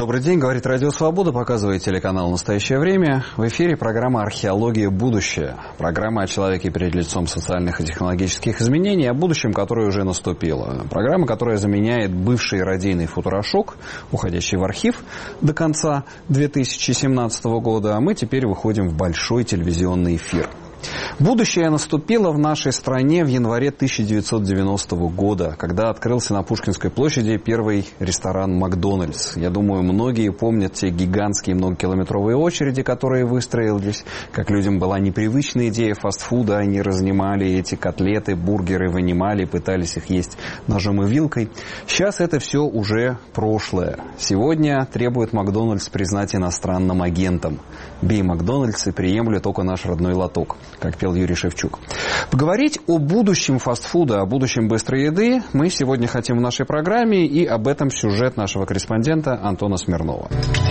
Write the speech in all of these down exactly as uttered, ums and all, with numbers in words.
Добрый день, говорит Радио Свобода, показывает телеканал «Настоящее время». В эфире программа «Археология. Будущее». Программа о человеке перед лицом социальных и технологических изменений, о будущем, которое уже наступило. Программа, которая заменяет бывший радийный футурошок, уходящий в архив до конца две тысячи семнадцатого года, а мы теперь выходим в большой телевизионный эфир. Будущее наступило в нашей стране в январе тысяча девятьсот девяностого года, когда открылся на Пушкинской площади первый ресторан «Макдональдс». Я думаю, многие помнят те гигантские многокилометровые очереди, которые выстроились. Как людям была непривычна идея фастфуда, они разнимали эти котлеты, бургеры, вынимали, пытались их есть ножом и вилкой. Сейчас это все уже прошлое. Сегодня требует «Макдональдс» признать иностранным агентом. «Бей Макдональдс и приемлю только наш родной лоток», как пел Юрий Шевчук. Поговорить о будущем фастфуда, о будущем быстрой еды мы сегодня хотим в нашей программе, и об этом сюжет нашего корреспондента Антона Смирнова.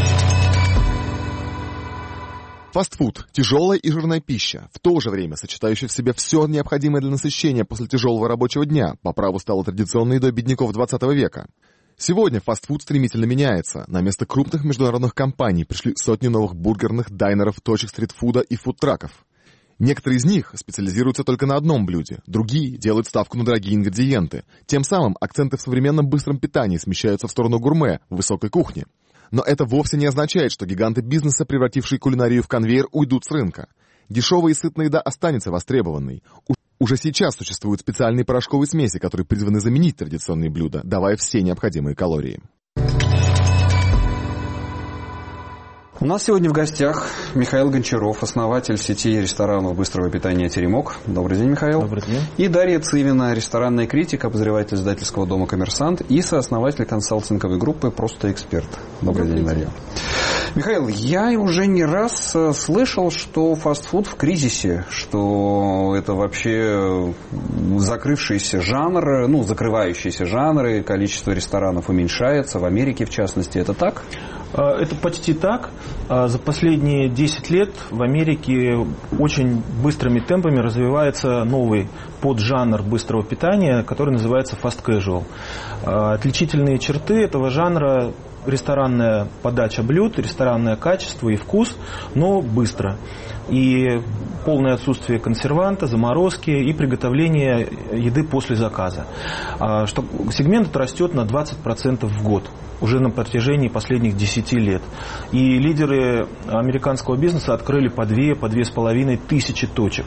Фастфуд – тяжелая и жирная пища, в то же время сочетающая в себе все необходимое для насыщения после тяжелого рабочего дня, по праву стала традиционной едой бедняков двадцатого века. Сегодня фастфуд стремительно меняется. На место крупных международных компаний пришли сотни новых бургерных, дайнеров, точек стритфуда и фудтраков. Некоторые из них специализируются только на одном блюде, другие делают ставку на дорогие ингредиенты. Тем самым акценты в современном быстром питании смещаются в сторону гурме, высокой кухни. Но это вовсе не означает, что гиганты бизнеса, превратившие кулинарию в конвейер, уйдут с рынка. Дешевая и сытная еда останется востребованной. Уже сейчас существуют специальные порошковые смеси, которые призваны заменить традиционные блюда, давая все необходимые калории. У нас сегодня в гостях Михаил Гончаров, основатель сети ресторанов быстрого питания «Теремок». Добрый день, Михаил. Добрый день. И Дарья Цивина, ресторанная критик, обозреватель издательского дома «Коммерсант» и сооснователь консалтинговой группы «Просто эксперт». Добрый, Добрый день, Дарья. Михаил, я уже не раз слышал, что фастфуд в кризисе, что это вообще закрывшийся жанр, ну, закрывающиеся жанры, количество ресторанов уменьшается, в Америке в частности. Это так? Это почти так. За последние десять лет в Америке очень быстрыми темпами развивается новый поджанр быстрого питания, который называется fast casual. Отличительные черты этого жанра – ресторанная подача блюд, ресторанное качество и вкус, но быстро. И полное отсутствие консерванта, заморозки и приготовления еды после заказа. Что сегмент этот растет на двадцать процентов в год уже на протяжении последних десяти лет. И лидеры американского бизнеса открыли по две, по две с половиной тысячи точек.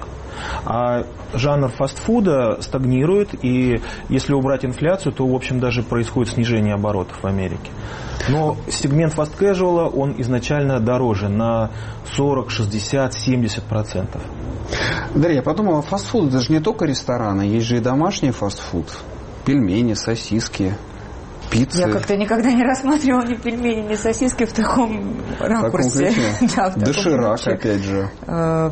А жанр фастфуда стагнирует, и если убрать инфляцию, то, в общем, даже происходит снижение оборотов в Америке. Но сегмент fast casual, он изначально дороже на сорок, шестьдесят, семьдесят процентов. Дарья, я подумала, фастфуд это же не только рестораны, есть же и домашний фастфуд. Пельмени, сосиски, пиццы. Я как-то никогда не рассматривала ни пельмени, ни сосиски в таком ракурсе. Да, в Доширак, опять же. Э,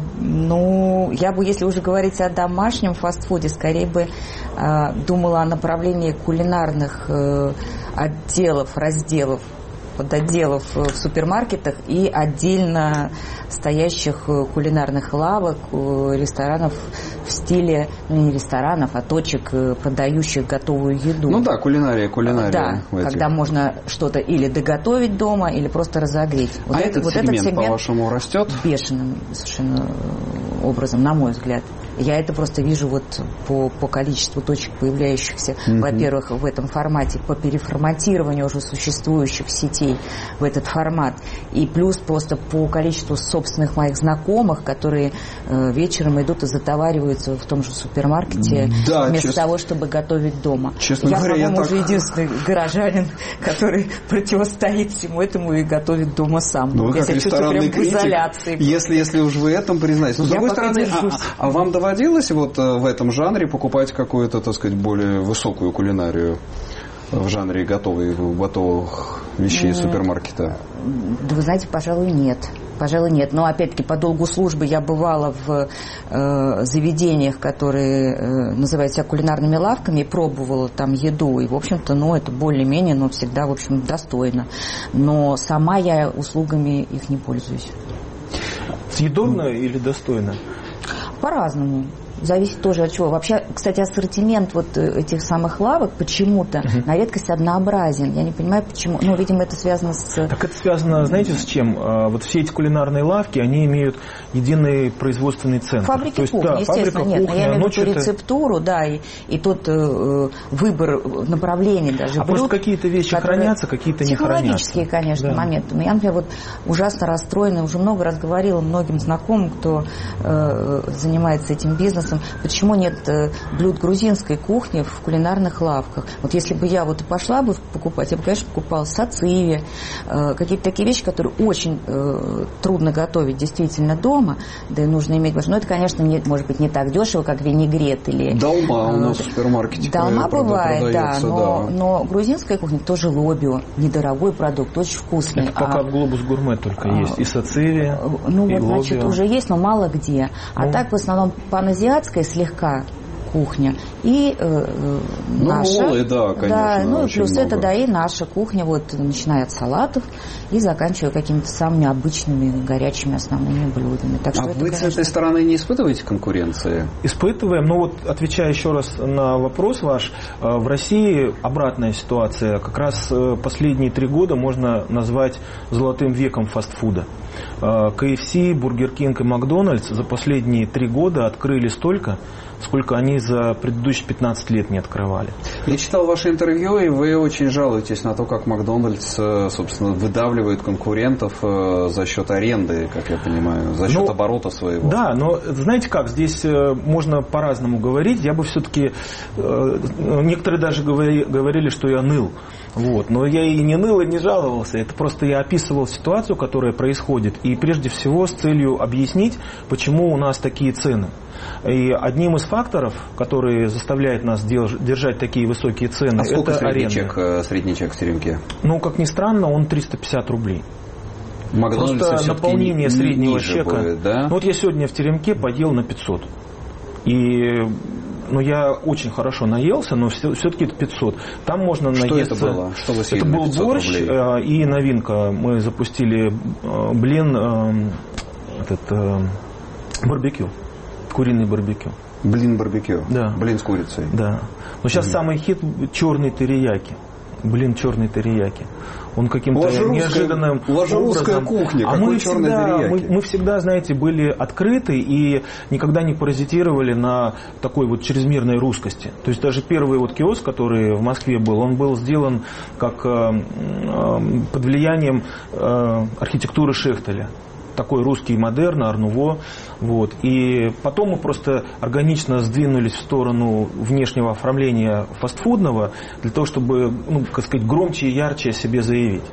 ну, я бы, если уже говорить о домашнем фастфуде, скорее бы э, думала о направлении кулинарных э, отделов, разделов, подотделов в супермаркетах и отдельно стоящих кулинарных лавок, ресторанов в стиле, ну не ресторанов, а точек, продающих готовую еду. Ну да, кулинария, кулинария. Да, когда можно что-то или доготовить дома, или просто разогреть. Вот а это, этот вот сегмент, этот сегмент, по-вашему, растет? Бешеным совершенно образом, на мой взгляд. Я это просто вижу вот по, по количеству точек, появляющихся, mm-hmm. во-первых, в этом формате, по переформатированию уже существующих сетей в этот формат. И плюс просто по количеству собственных моих знакомых, которые э, вечером идут и затовариваются в том же супермаркете, да, вместо честно, того, чтобы готовить дома. Честно я, говоря, по-моему, я уже так... единственный горожанин, который противостоит всему этому и готовит дома сам. Ну, вы как ресторанный критик, если, если уж вы этом признаетесь. Но, с другой стороны, а, а вам доводилось вот в этом жанре покупать какую-то, так сказать, более высокую кулинарию в жанре готовых, готовых вещей из супермаркета? Да вы знаете, пожалуй, нет. Пожалуй, нет. Но, опять-таки, по долгу службы я бывала в э, заведениях, которые э, называют себя кулинарными лавками, и пробовала там еду. И, в общем-то, ну, это более-менее, но всегда, в общем, достойно. Но сама я услугами их не пользуюсь. Съедобно или достойно? По-разному. Зависит тоже от чего. Вообще, кстати, ассортимент вот этих самых лавок почему-то uh-huh. на редкость однообразен. Я не понимаю, почему. Ну, видимо, это связано с... Так это связано, знаете, с чем? Вот все эти кулинарные лавки, они имеют единый производственный центр. Фабрики То есть, кухни, да, естественно. Нет, кухни, я имею в виду что-то... рецептуру, да, и, и тот э, выбор направлений даже А блюд, просто какие-то вещи хранятся, какие-то не хранятся. Психологические, конечно, да. моменты. Я, например, вот ужасно расстроена, уже много раз говорила многим знакомым, кто э, занимается этим бизнесом, почему нет блюд грузинской кухни в кулинарных лавках. Вот если бы я вот и пошла бы покупать, я бы, конечно, покупала сациви, э, какие-то такие вещи, которые очень э, трудно готовить действительно дома, да и нужно иметь... Но это, конечно, не, может быть, не так дешево, как винегрет или... Долма у нас в супермаркете Долма бывает, да но, да, но грузинская кухня тоже лобио, недорогой продукт, очень вкусный. Это пока а, в Глобус Гурме только а, есть, и сациви, ну и вот, лобио. Значит, уже есть, но мало где. А ну. так, в основном, паназиатская слегка кухня и э, ну, наша. Волы, да, конечно. Да, ну и плюс много. Это, да, и наша кухня, вот, начиная от салатов и заканчивая какими-то самыми обычными горячими основными блюдами. Так что а это, вы, конечно... с этой стороны, не испытываете конкуренции? Испытываем. Ну вот, отвечая еще раз на вопрос ваш, в России обратная ситуация. Как раз последние три года можно назвать золотым веком фастфуда. кей эф си, Бургер Кинг и Макдональдс за последние три года открыли столько, сколько они за предыдущие пятнадцать лет не открывали. Я читал ваше интервью, и вы очень жалуетесь на то, как Макдональдс, собственно, выдавливает конкурентов за счет аренды, как я понимаю, за счет ну, оборота своего. Да, но знаете как, здесь можно по-разному говорить. Я бы все-таки... Некоторые даже говорили, что я ныл. Вот. Но я и не ныл, и не жаловался. Это просто я описывал ситуацию, которая происходит. И прежде всего с целью объяснить, почему у нас такие цены. И одним из факторов, который заставляет нас держать такие высокие цены, а сколько это средний аренда. Чек, средний чек в теремке? Ну, как ни странно, он триста пятьдесят рублей. Просто наполнение среднего чека. Будет, да? Ну, вот я сегодня в теремке поел на пятьсот. И... Ну, я очень хорошо наелся, но все-таки это пятьсот. Там можно что наесться... Что это было? Что вы съели это был борщ рублей? И новинка. Мы запустили блин, этот, барбекю. Куриный барбекю. Блин барбекю? Да. Блин с курицей? Да. Но сейчас mm. самый хит черный терияки. Блин, черный терияки. Он каким-то неожиданным русская кухня, а какой мы черный всегда, терияки? Мы, мы всегда, знаете, были открыты и никогда не паразитировали на такой вот чрезмерной русскости. То есть даже первый вот киоск, который в Москве был, он был сделан как э, э, под влиянием э, архитектуры Шехтеля. Такой русский модерн, ар-нуво. Вот. И потом мы просто органично сдвинулись в сторону внешнего оформления фастфудного, для того, чтобы, ну, как сказать, громче и ярче о себе заявить.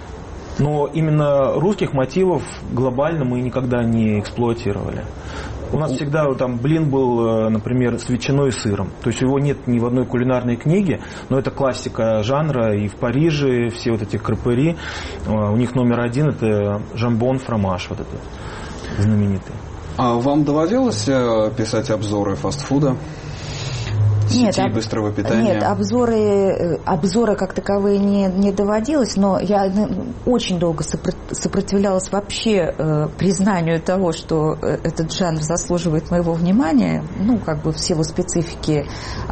Но именно русских мотивов глобально мы никогда не эксплуатировали. У нас всегда там блин был, например, с ветчиной и сыром. То есть его нет ни в одной кулинарной книге, но это классика жанра. И в Париже все вот эти крепери, у них номер один это жамбон фромаж, вот этот знаменитый. А вам доводилось писать обзоры фастфуда? Нет, сетей об... быстрого питания? Нет, обзоры, обзоры как таковые не, не доводилось, но я очень долго сопротивлялась вообще э, признанию того, что этот жанр заслуживает моего внимания, ну, как бы в силу специфики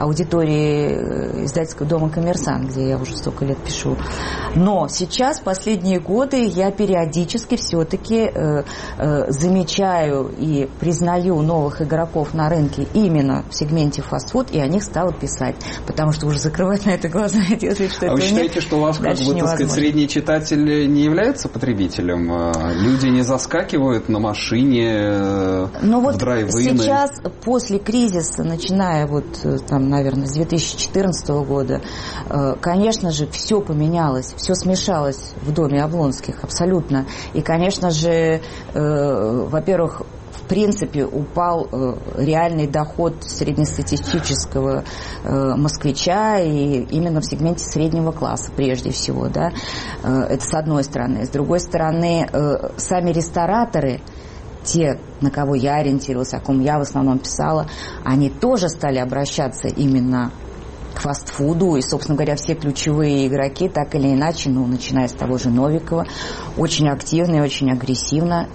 аудитории издательского дома «Коммерсант», где я уже столько лет пишу. Но сейчас, последние годы, я периодически все-таки э, э, замечаю и признаю новых игроков на рынке именно в сегменте фастфуд, и о них стала писать, потому что уже закрывать на это глаза и делать вид, что а это вы считаете, нет, что у вас, как бы, так сказать, средний читатель не является потребителем? Люди не заскакивают на машине ну, в вот драйв-ины? Сейчас, после кризиса, начиная вот, там, наверное, с две тысячи четырнадцатого года, конечно же, все поменялось, все смешалось в доме Облонских, абсолютно. И, конечно же, во-первых, в принципе, упал э, реальный доход среднестатистического э, москвича, и именно в сегменте среднего класса прежде всего. Да? Э, это с одной стороны. С другой стороны, э, сами рестораторы, те, на кого я ориентировалась, о ком я в основном писала, они тоже стали обращаться именно к фастфуду. И, собственно говоря, все ключевые игроки, так или иначе, ну, начиная с того же Новикова, очень активно и очень агрессивно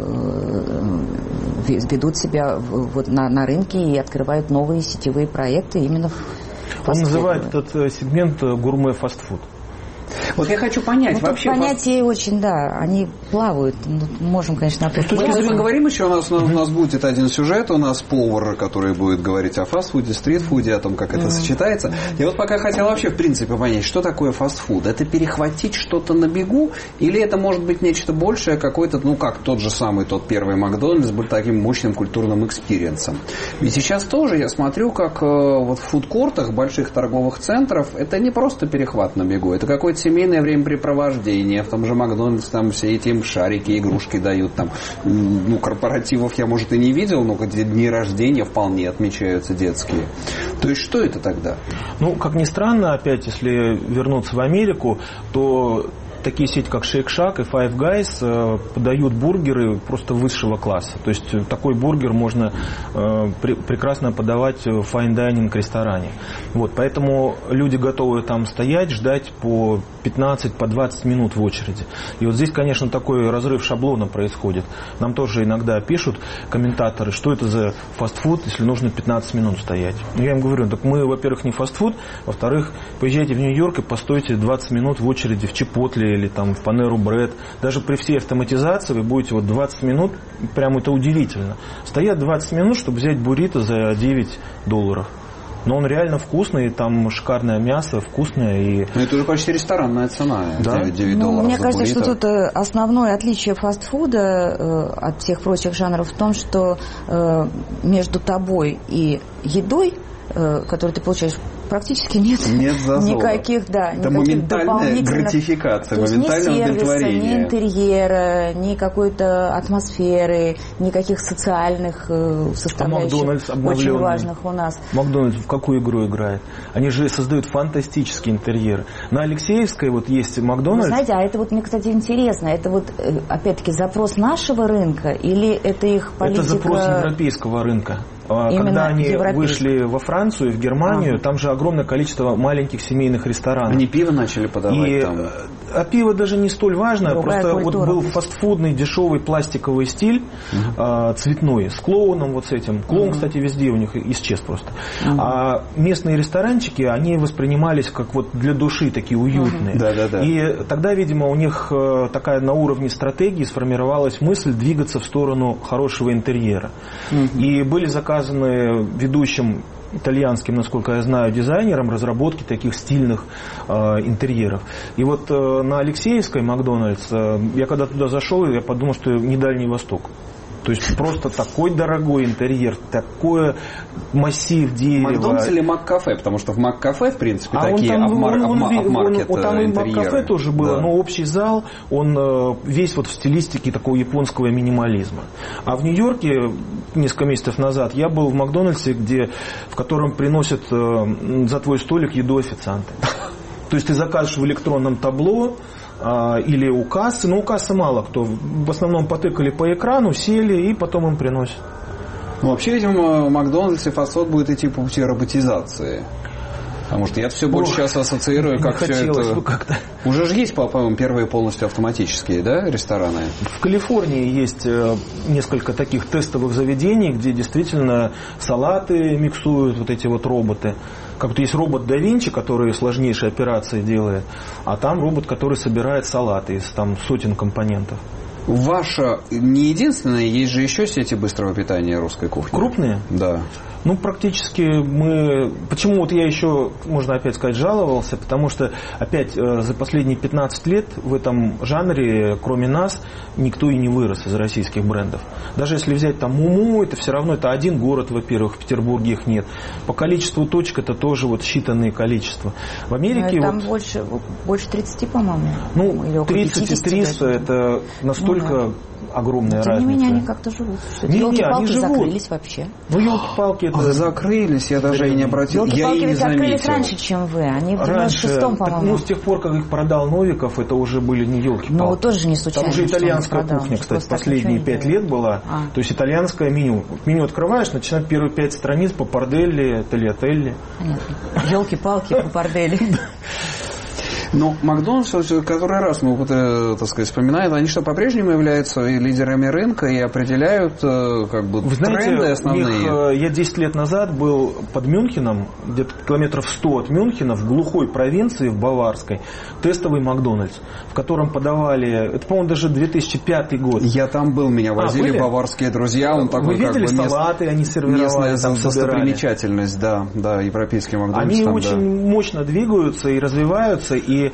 ведут себя вот на, на рынке и открывают новые сетевые проекты именно в фастфуде. Он называет этот сегмент гурме-фастфуд. Вот я хочу понять, ну, вообще... понятия фаст... очень, да, они плавают. Ну, можем, конечно, об этом... Если мы говорим еще, у нас, у нас будет один сюжет, у нас повар, который будет говорить о фастфуде, стритфуде, о том, как это mm-hmm. сочетается. Я вот пока хотел вообще, в принципе, понять, что такое фастфуд. Это перехватить что-то на бегу, или это может быть нечто большее, какой-то, ну, как тот же самый, тот первый Макдональдс был таким мощным культурным экспириенсом. Ведь сейчас тоже я смотрю, как вот в фудкортах больших торговых центров, это не просто перехват на бегу, это какой-то семейное времяпрепровождение. В том же Макдональдс там все эти им шарики, игрушки дают. Там, ну, корпоративов я, может, и не видел, но где дни рождения вполне отмечаются детские. То есть, что это тогда? Ну, как ни странно, опять, если вернуться в Америку, то такие сети, как Shake Shack и Five Guys, подают бургеры просто высшего класса. То есть такой бургер можно прекрасно подавать в файн-дайнинг ресторане. Вот, поэтому люди готовы там стоять, ждать по пятнадцать, по двадцать минут в очереди. И вот здесь, конечно, такой разрыв шаблона происходит. Нам тоже иногда пишут комментаторы, что это за фастфуд, если нужно пятнадцать минут стоять. Я им говорю, так мы, во-первых, не фастфуд, во-вторых, поезжайте в Нью-Йорк и постойте двадцать минут в очереди в Чипотле или там в Panera Bread. Даже при всей автоматизации вы будете вот двадцать минут, прям это удивительно. Стоят двадцать минут, чтобы взять буррито за девять долларов. Но он реально вкусный, там шикарное мясо, вкусное. И... Но это уже почти ресторанная цена, да? девять долларов. Ну, мне за кажется, буррито. что тут основное отличие фастфуда э, от всех прочих жанров в том, что э, между тобой и едой, э, которую ты получаешь, практически нет, нет никаких, да, это никаких моментальная дополнительных... гратификация, То есть моментальное ни сервиса, удовлетворение. ни интерьера, ни какой-то атмосферы, никаких социальных составляющих, а очень важных у нас. Макдональдс в какую игру играет? Они же создают фантастический интерьер. На Алексеевской вот есть Макдональдс. Вы знаете, а это вот мне, кстати, интересно, это вот, опять-таки, запрос нашего рынка или это их политика... Это запрос европейского рынка. Именно когда они европейский. Вышли во Францию, в Германию, ага. там же огромное количество маленьких семейных ресторанов. Они пиво начали подавать и, там. А пиво даже не столь важно. Другая просто культура. Вот был фастфудный дешевый пластиковый стиль, uh-huh. цветной, с клоуном вот с этим. Клоун, uh-huh. кстати, везде у них исчез просто. Uh-huh. А местные ресторанчики, они воспринимались как вот для души такие уютные. Uh-huh. Да, да, да. И тогда, видимо, у них такая на уровне стратегии сформировалась мысль двигаться в сторону хорошего интерьера. Uh-huh. И были заказаны ведущим итальянским, насколько я знаю, дизайнером разработки таких стильных э, интерьеров. И вот э, на Алексеевской Макдональдс, э, я когда туда зашел, я подумал, что не Дальний Восток. То есть просто такой дорогой интерьер, такой массив дерева. Макдональдс или Мак-кафе? Потому что в Мак-кафе, в принципе, а такие апмаркет интерьеры. Там и Мак-кафе тоже было, да. Но общий зал, он весь вот в стилистике такого японского минимализма. А в Нью-Йорке несколько месяцев назад я был в Макдональдсе, где, в котором приносят за твой столик еду официанты. То есть ты заказываешь в электронном табло, или у кассы, но у кассы мало кто. В основном потыкали по экрану, сели и потом им приносят. Ну, вообще, видимо, в Макдональдсе фастфуд будет идти по пути роботизации. Потому что я все больше Ох, сейчас ассоциирую, как все это... Как-то. Уже же есть, по-моему, первые полностью автоматические, да, рестораны? В Калифорнии есть несколько таких тестовых заведений, где действительно салаты миксуют вот эти вот роботы. Как-то есть робот да Винчи, который сложнейшие операции делает, а там робот, который собирает салаты из там сотен компонентов. Ваша не единственная, есть же еще сети быстрого питания русской кухни. Крупные? Да. Ну, практически мы... Почему вот я еще, можно опять сказать, жаловался? Потому что, опять, за последние пятнадцать лет в этом жанре, кроме нас, никто и не вырос из российских брендов. Даже если взять там Муму, это все равно это один город, во-первых, в Петербурге их нет. По количеству точек это тоже вот считанные количества. В Америке... Там вот, больше, больше тридцать, по-моему. Ну, тридцать и триста это настолько... Ну, да. огромная Тем разница. Тем не менее, они как-то живут. Елки-палки закрылись вообще. Ну, елки-палки это... Ах, закрылись, я даже и не обратил. Елки-палки ведь закрылись раньше, чем вы. Они в девяносто шестом, по-моему. Ну, с тех пор, как их продал Новиков, это уже были не елки-палки. Ну, тоже не случайно. Там уже итальянская кухня, кстати, последние пять лет была. А. То есть итальянское меню. Меню открываешь, начинают первые пять страниц по Папарделли, Тальятелли. Елки-палки, Папарделли. Ну, Макдональдс, который раз мы, так сказать, вспоминаем, они что, по-прежнему являются и лидерами рынка и определяют как бы Вы тренды знаете, основные? Них, я десять лет назад был под Мюнхеном, где-то километров сто от Мюнхена, в глухой провинции, в Баварской, тестовый Макдональдс, в котором подавали, это, по-моему, даже две тысячи пятый год. Я там был, меня возили а, баварские друзья. Он такой, Вы видели как бы, салаты, мест, они сервировали, местная там достопримечательность, да, да, европейский Макдональдс. Они там, очень да. мощно двигаются и развиваются, и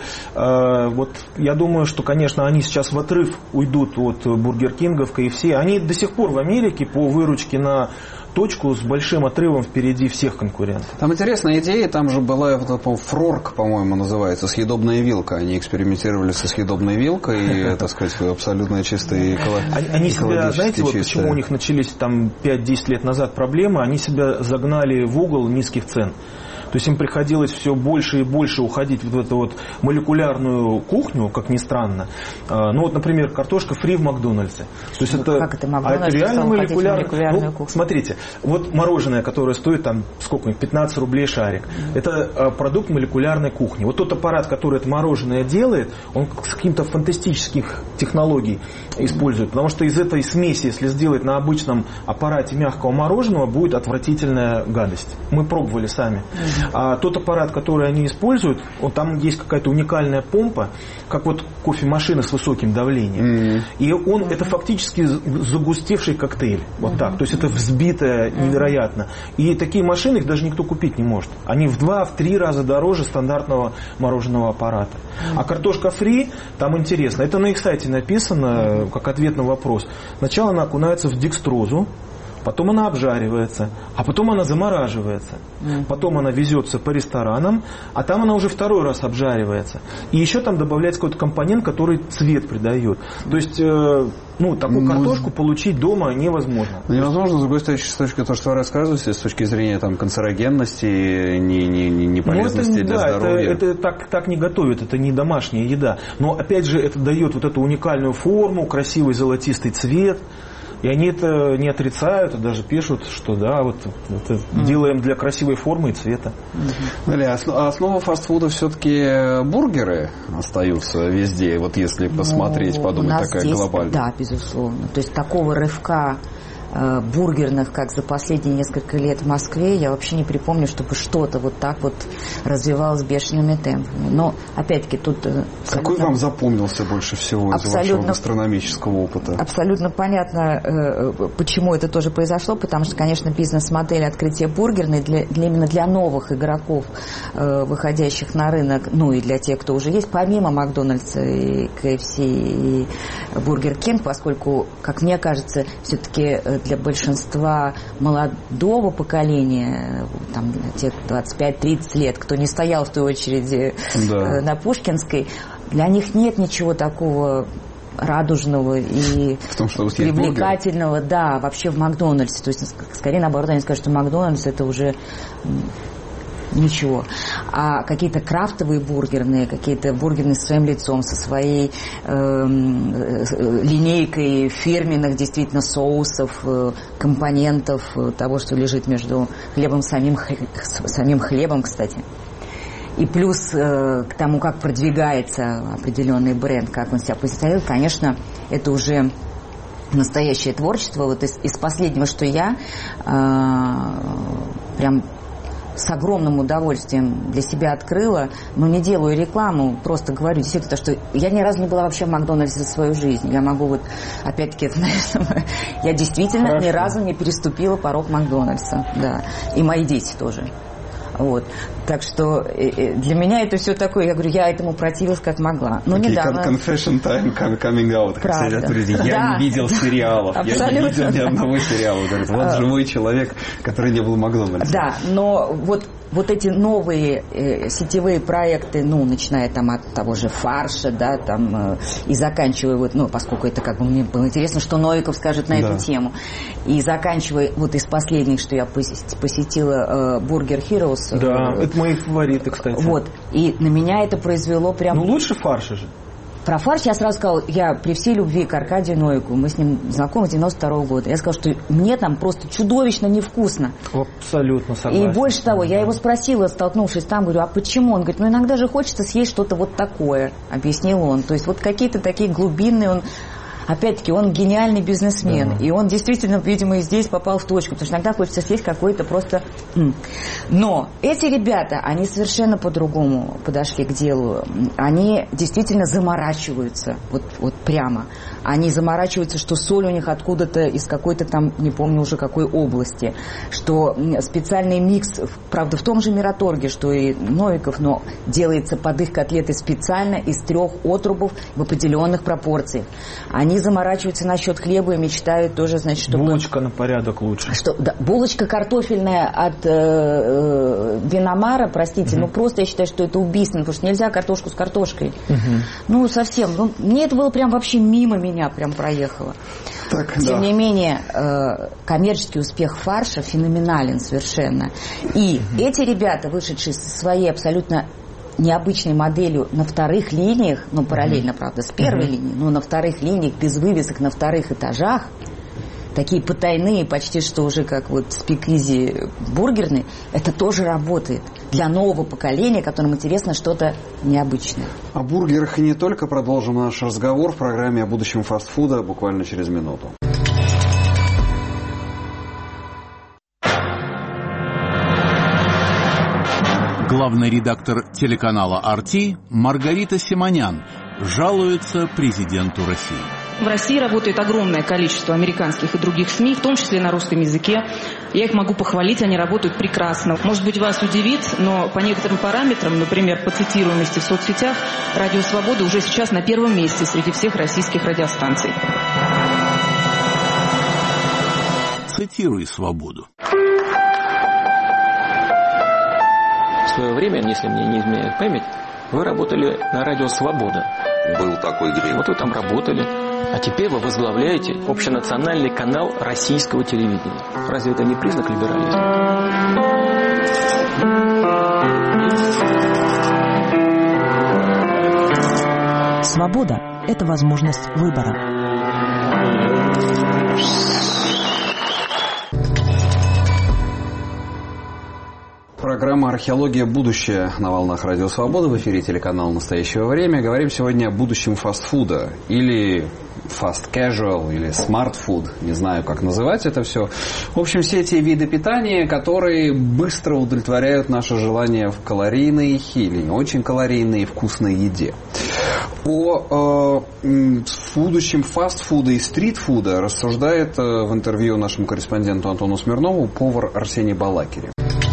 э, вот я думаю, что, конечно, они сейчас в отрыв уйдут от Бургер Кингов, ка эф си. Они до сих пор в Америке по выручке на точку с большим отрывом впереди всех конкурентов. Там интересная идея, там же была фрорк, по-моему, называется, съедобная вилка. Они экспериментировали со съедобной вилкой, и, так сказать, абсолютно чистые экологические. Они себя, знаете, вот почему у них начались там пять-десять лет назад проблемы, они себя загнали в угол низких цен. То есть им приходилось все больше и больше уходить в эту вот молекулярную кухню, как ни странно. Ну вот, например, картошка фри в Макдональдсе. То есть это, как это Макдональдс? А это реально молекуляр... молекулярную ну, кухню? Смотрите, вот мороженое, которое стоит там сколько, пятнадцать рублей шарик, mm-hmm. это продукт молекулярной кухни. Вот тот аппарат, который это мороженое делает, он с каким-то фантастических технологий mm-hmm. использует. Потому что из этой смеси, если сделать на обычном аппарате мягкого мороженого, будет отвратительная гадость. Мы пробовали сами. Mm-hmm. А тот аппарат, который они используют, вот там есть какая-то уникальная помпа, как вот кофемашина с высоким давлением. Mm-hmm. И он, mm-hmm. это фактически загустевший коктейль. Вот mm-hmm. так. То есть это взбитое невероятно. И такие машины их даже никто купить не может. Они в два, в три раза дороже стандартного мороженого аппарата. Mm-hmm. А картошка фри, там интересно. Это на их сайте написано, mm-hmm. как ответ на вопрос. Сначала она окунается в декстрозу, потом она обжаривается, а потом она замораживается. Mm-hmm. Потом она везется по ресторанам, а там она уже второй раз обжаривается. И еще там добавляется какой-то компонент, который цвет придает. То есть, э, ну, такую mm-hmm. картошку получить дома невозможно. Невозможно, с другой стороны, с точки того, что вы рассказываете, с точки зрения там, канцерогенности, не, не, не, не полезности ну, это, для да, здоровья. Это, это так, так не готовят, это не домашняя еда. Но, опять же, это дает вот эту уникальную форму, красивый золотистый цвет. И они это не отрицают, а даже пишут, что да, вот это mm-hmm. делаем для красивой формы и цвета. Mm-hmm. А основа фастфуда все-таки бургеры остаются везде, вот если посмотреть, ну, подумать, такая здесь, глобальная. Да, безусловно. То есть такого рывка э, бургерных, как за последние несколько лет в Москве, я вообще не припомню, чтобы что-то вот так вот развивалось бешеными темпами. Но, опять-таки, тут... Какой вам запомнился больше всего из вашего гастрономического опыта? Абсолютно понятно, э, почему это тоже произошло, потому что, конечно, бизнес-модель открытия бургерной для, для, именно для новых игроков, э, выходящих на рынок, ну и для тех, кто уже есть, помимо Макдональдса и ка эф си и Бургер Кинг, поскольку, как мне кажется, все-таки для большинства молодого поколения, там, тех двадцать пять тридцать лет, кто не стоял в той очереди да. на Пушкинской, для них нет ничего такого радужного и в том, что привлекательного, да, вообще в Макдональдсе. То есть, скорее наоборот, они скажут, что Макдональдс это уже ничего. А какие-то крафтовые бургерные, какие-то бургерные со своим лицом, со своей э, линейкой фирменных действительно соусов, э, компонентов, э, того, что лежит между хлебом, самим, самим хлебом, кстати. И плюс э, к тому, как продвигается определенный бренд, как он себя позиционирует, конечно, это уже настоящее творчество. Вот из, из последнего, что я э, прям с огромным удовольствием для себя открыла, но не делаю рекламу, просто говорю действительно, что я ни разу не была вообще в Макдональдсе за свою жизнь. Я могу вот, опять-таки, это, наверное, я действительно Хорошо. ни разу не переступила порог Макдональдса, да, и мои дети тоже. Вот. Так что для меня это все такое, я говорю, я этому противилась как могла. Но okay, недавно... Confession time, coming out. Правда. Я да, не видел сериалов, абсолютно. Я не видел ни одного сериала. Говорит, вот живой человек, который не был в Макдональдсе. Да, но вот, вот эти новые э, сетевые проекты, ну, начиная там от того же «Фарша», да, там, э, и заканчивая, вот, ну, поскольку это как бы мне было интересно, что Новиков скажет на да. эту тему, и заканчивая вот из последних, что я посетила, э, «Бургер Heroes». Да, э, это мои фавориты, кстати. Вот, и на меня это произвело прям... Ну, лучше «Фарша» же. Про «Фарш» я сразу сказала, я при всей любви к Аркадию Новикову, мы с ним знакомы с девяносто второго года, я сказала, что мне там просто чудовищно невкусно. Абсолютно согласен. И больше того, я его спросила, столкнувшись там, говорю, а почему? Он говорит, ну иногда же хочется съесть что-то вот такое, объяснил он. То есть вот какие-то такие глубинные, он... Опять-таки, он гениальный бизнесмен, да. И он действительно, видимо, и здесь попал в точку, потому что иногда хочется съесть какой-то просто... Но эти ребята, они совершенно по-другому подошли к делу. Они действительно заморачиваются, вот, вот прямо. Они заморачиваются, что соль у них откуда-то из какой-то там, не помню уже какой области, что специальный микс, правда, в том же Мираторге, что и Новиков, но делается под их котлеты специально из трех отрубов в определенных пропорциях. Они заморачиваются насчет хлеба и мечтают тоже, значит, чтобы... Булочка на порядок лучше. Что, да, булочка картофельная от э, э, Виномара, простите, uh-huh. ну просто я считаю, что это убийственно, потому что нельзя картошку с картошкой. Uh-huh. Ну, совсем. Ну, мне это было прям вообще мимо меня прям проехало. Так, Тем да. не менее, э, коммерческий успех «Фарша» феноменален совершенно. И uh-huh. эти ребята, вышедшие со своей абсолютно необычной моделью на вторых линиях, ну, параллельно, mm-hmm. правда, с первой mm-hmm. линией, но на вторых линиях, без вывесок на вторых этажах, такие потайные, почти что уже как вот спик-изи бургерные, это тоже работает для нового поколения, которому интересно что-то необычное. О бургерах и не только продолжим наш разговор в программе о будущем фастфуда буквально через минуту. Главный редактор телеканала ар ти Маргарита Симонян жалуется президенту России. В России работает огромное количество американских и других СМИ, в том числе на русском языке. Я их могу похвалить, они работают прекрасно. Может быть, вас удивит, но по некоторым параметрам, например, по цитируемости в соцсетях, «Радио Свобода» уже сейчас на первом месте среди всех российских радиостанций. Цитируй «Свободу». В свое время, если мне не изменяет память, вы работали на радио «Свобода». Был такой грех. Вот вы там работали. А теперь вы возглавляете общенациональный канал российского телевидения. Разве это не признак либерализма? Свобода – это возможность выбора. Программа «Археология. Будущее» на волнах Радио Свобода. В эфире телеканал «Настоящего время». Говорим сегодня о будущем фастфуда. Или fast casual, или smart food. Не знаю, как называть это все. В общем, все те виды питания, которые быстро удовлетворяют наше желание в калорийной или не очень калорийной вкусной еде. О э, будущем фастфуда и стритфуда рассуждает э, в интервью нашему корреспонденту Антону Смирнову повар Арсений Балакирев.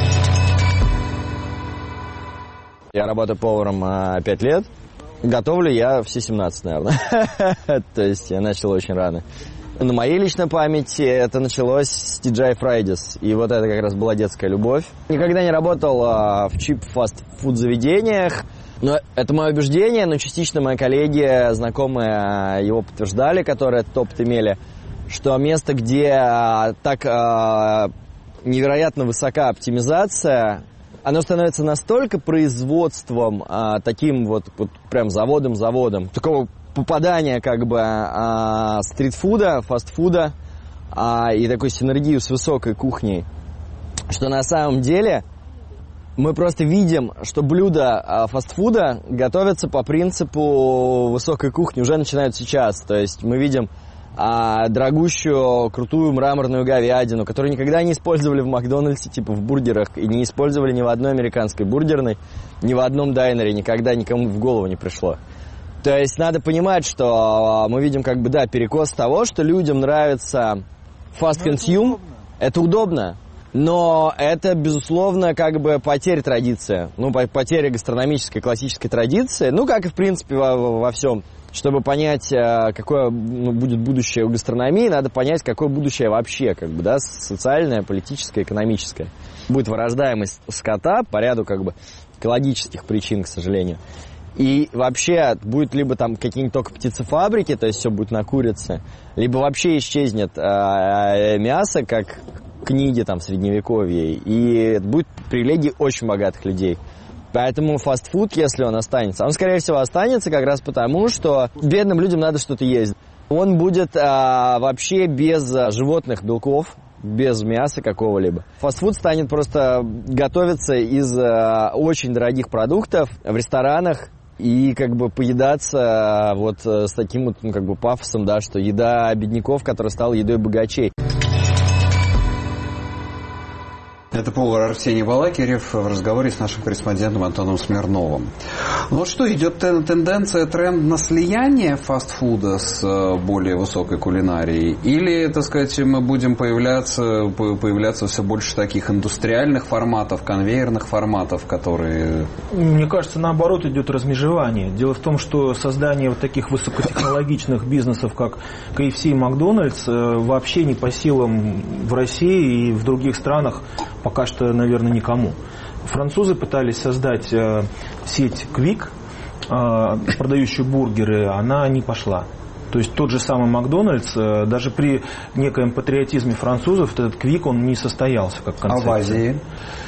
Я работаю поваром пять лет. Готовлю я все семнадцать, наверное. То есть я начал очень рано. На моей личной памяти это началось с ти джи ай Fridays. И вот это как раз была детская любовь. Никогда не работал в чип-фастфуд заведениях. Но это мое убеждение, но частично мои коллеги, знакомые его подтверждали, которые этот опыт имели, что место, где так невероятно высока оптимизация, оно становится настолько производством, а, таким вот, вот прям заводом-заводом, такого попадания как бы а, стритфуда, фастфуда а, и такой синергию с высокой кухней, что на самом деле мы просто видим, что блюда а, фастфуда готовятся по принципу высокой кухни, уже начинают сейчас. То есть мы видим а, дорогущую, крутую мраморную говядину, которую никогда не использовали в Макдональдсе, типа в бургерах, и не использовали ни в одной американской бургерной, ни в одном дайнере, никогда никому в голову не пришло. То есть надо понимать, что мы видим как бы, да, перекос того, что людям нравится fast consume, это удобно. Но это, безусловно, как бы потеря традиции. Ну, потеря гастрономической, классической традиции. Ну, как и, в принципе, во, во всем. Чтобы понять, какое будет будущее у гастрономии, надо понять, какое будущее вообще, как бы, да, социальное, политическое, экономическое. Будет вырождаемость скота по ряду, как бы, экологических причин, к сожалению. И вообще будет либо там какие-нибудь только птицефабрики, то есть все будет на курице, либо вообще исчезнет э, мясо, как книги там в Средневековье, и будет привилегии очень богатых людей. Поэтому фастфуд, если он останется, он, скорее всего, останется как раз потому, что бедным людям надо что-то есть. Он будет а, вообще без животных белков, без мяса какого-либо. Фастфуд станет просто готовиться из а, очень дорогих продуктов в ресторанах и как бы поедаться а, вот с таким вот, ну, как бы пафосом, да, что еда бедняков, которая стала едой богачей. Это повар Арсений Балакирев в разговоре с нашим корреспондентом Антоном Смирновым. Ну вот что, идет тенденция, тренд на слияние фастфуда с более высокой кулинарией? Или, так сказать, мы будем появляться, появляться все больше таких индустриальных форматов, конвейерных форматов, которые... Мне кажется, наоборот, идет размежевание. Дело в том, что создание вот таких высокотехнологичных бизнесов, как кей эф си и Макдональдс, вообще не по силам в России и в других странах пока что, наверное, никому. Французы пытались создать э, сеть Quick, э, продающую бургеры, она не пошла. То есть тот же самый Макдональдс, э, даже при некоем патриотизме французов, этот Quick, он не состоялся как концепция. А в Азии?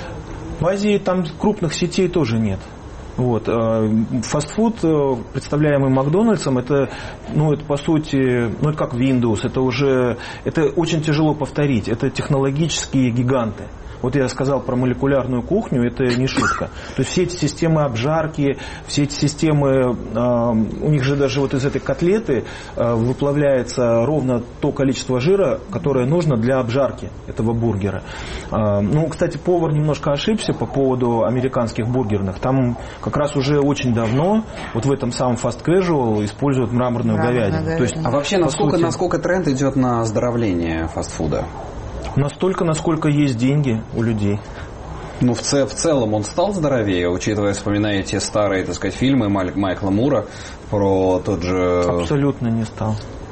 В Азии там крупных сетей тоже нет. Вот. Фастфуд, представляемый Макдональдсом, это, ну, это по сути, ну, это как Windows, это уже, это очень тяжело повторить, это технологические гиганты. Вот я сказал про молекулярную кухню, это не шутка. То есть все эти системы обжарки, все эти системы, э, у них же даже вот из этой котлеты э, выплавляется ровно то количество жира, которое нужно для обжарки этого бургера. Э, ну, кстати, повар немножко ошибся по поводу американских бургерных. Там как раз уже очень давно вот в этом самом fast casual используют мраморную говядину. То есть, а вообще, насколько, сути, насколько тренд идет на оздоровление фастфуда? Настолько, насколько есть деньги у людей. Ну, в, ц- в целом он стал здоровее, учитывая, вспоминая те старые, так сказать, фильмы Маль- Майкла Мура про тот же... Абсолютно не стал.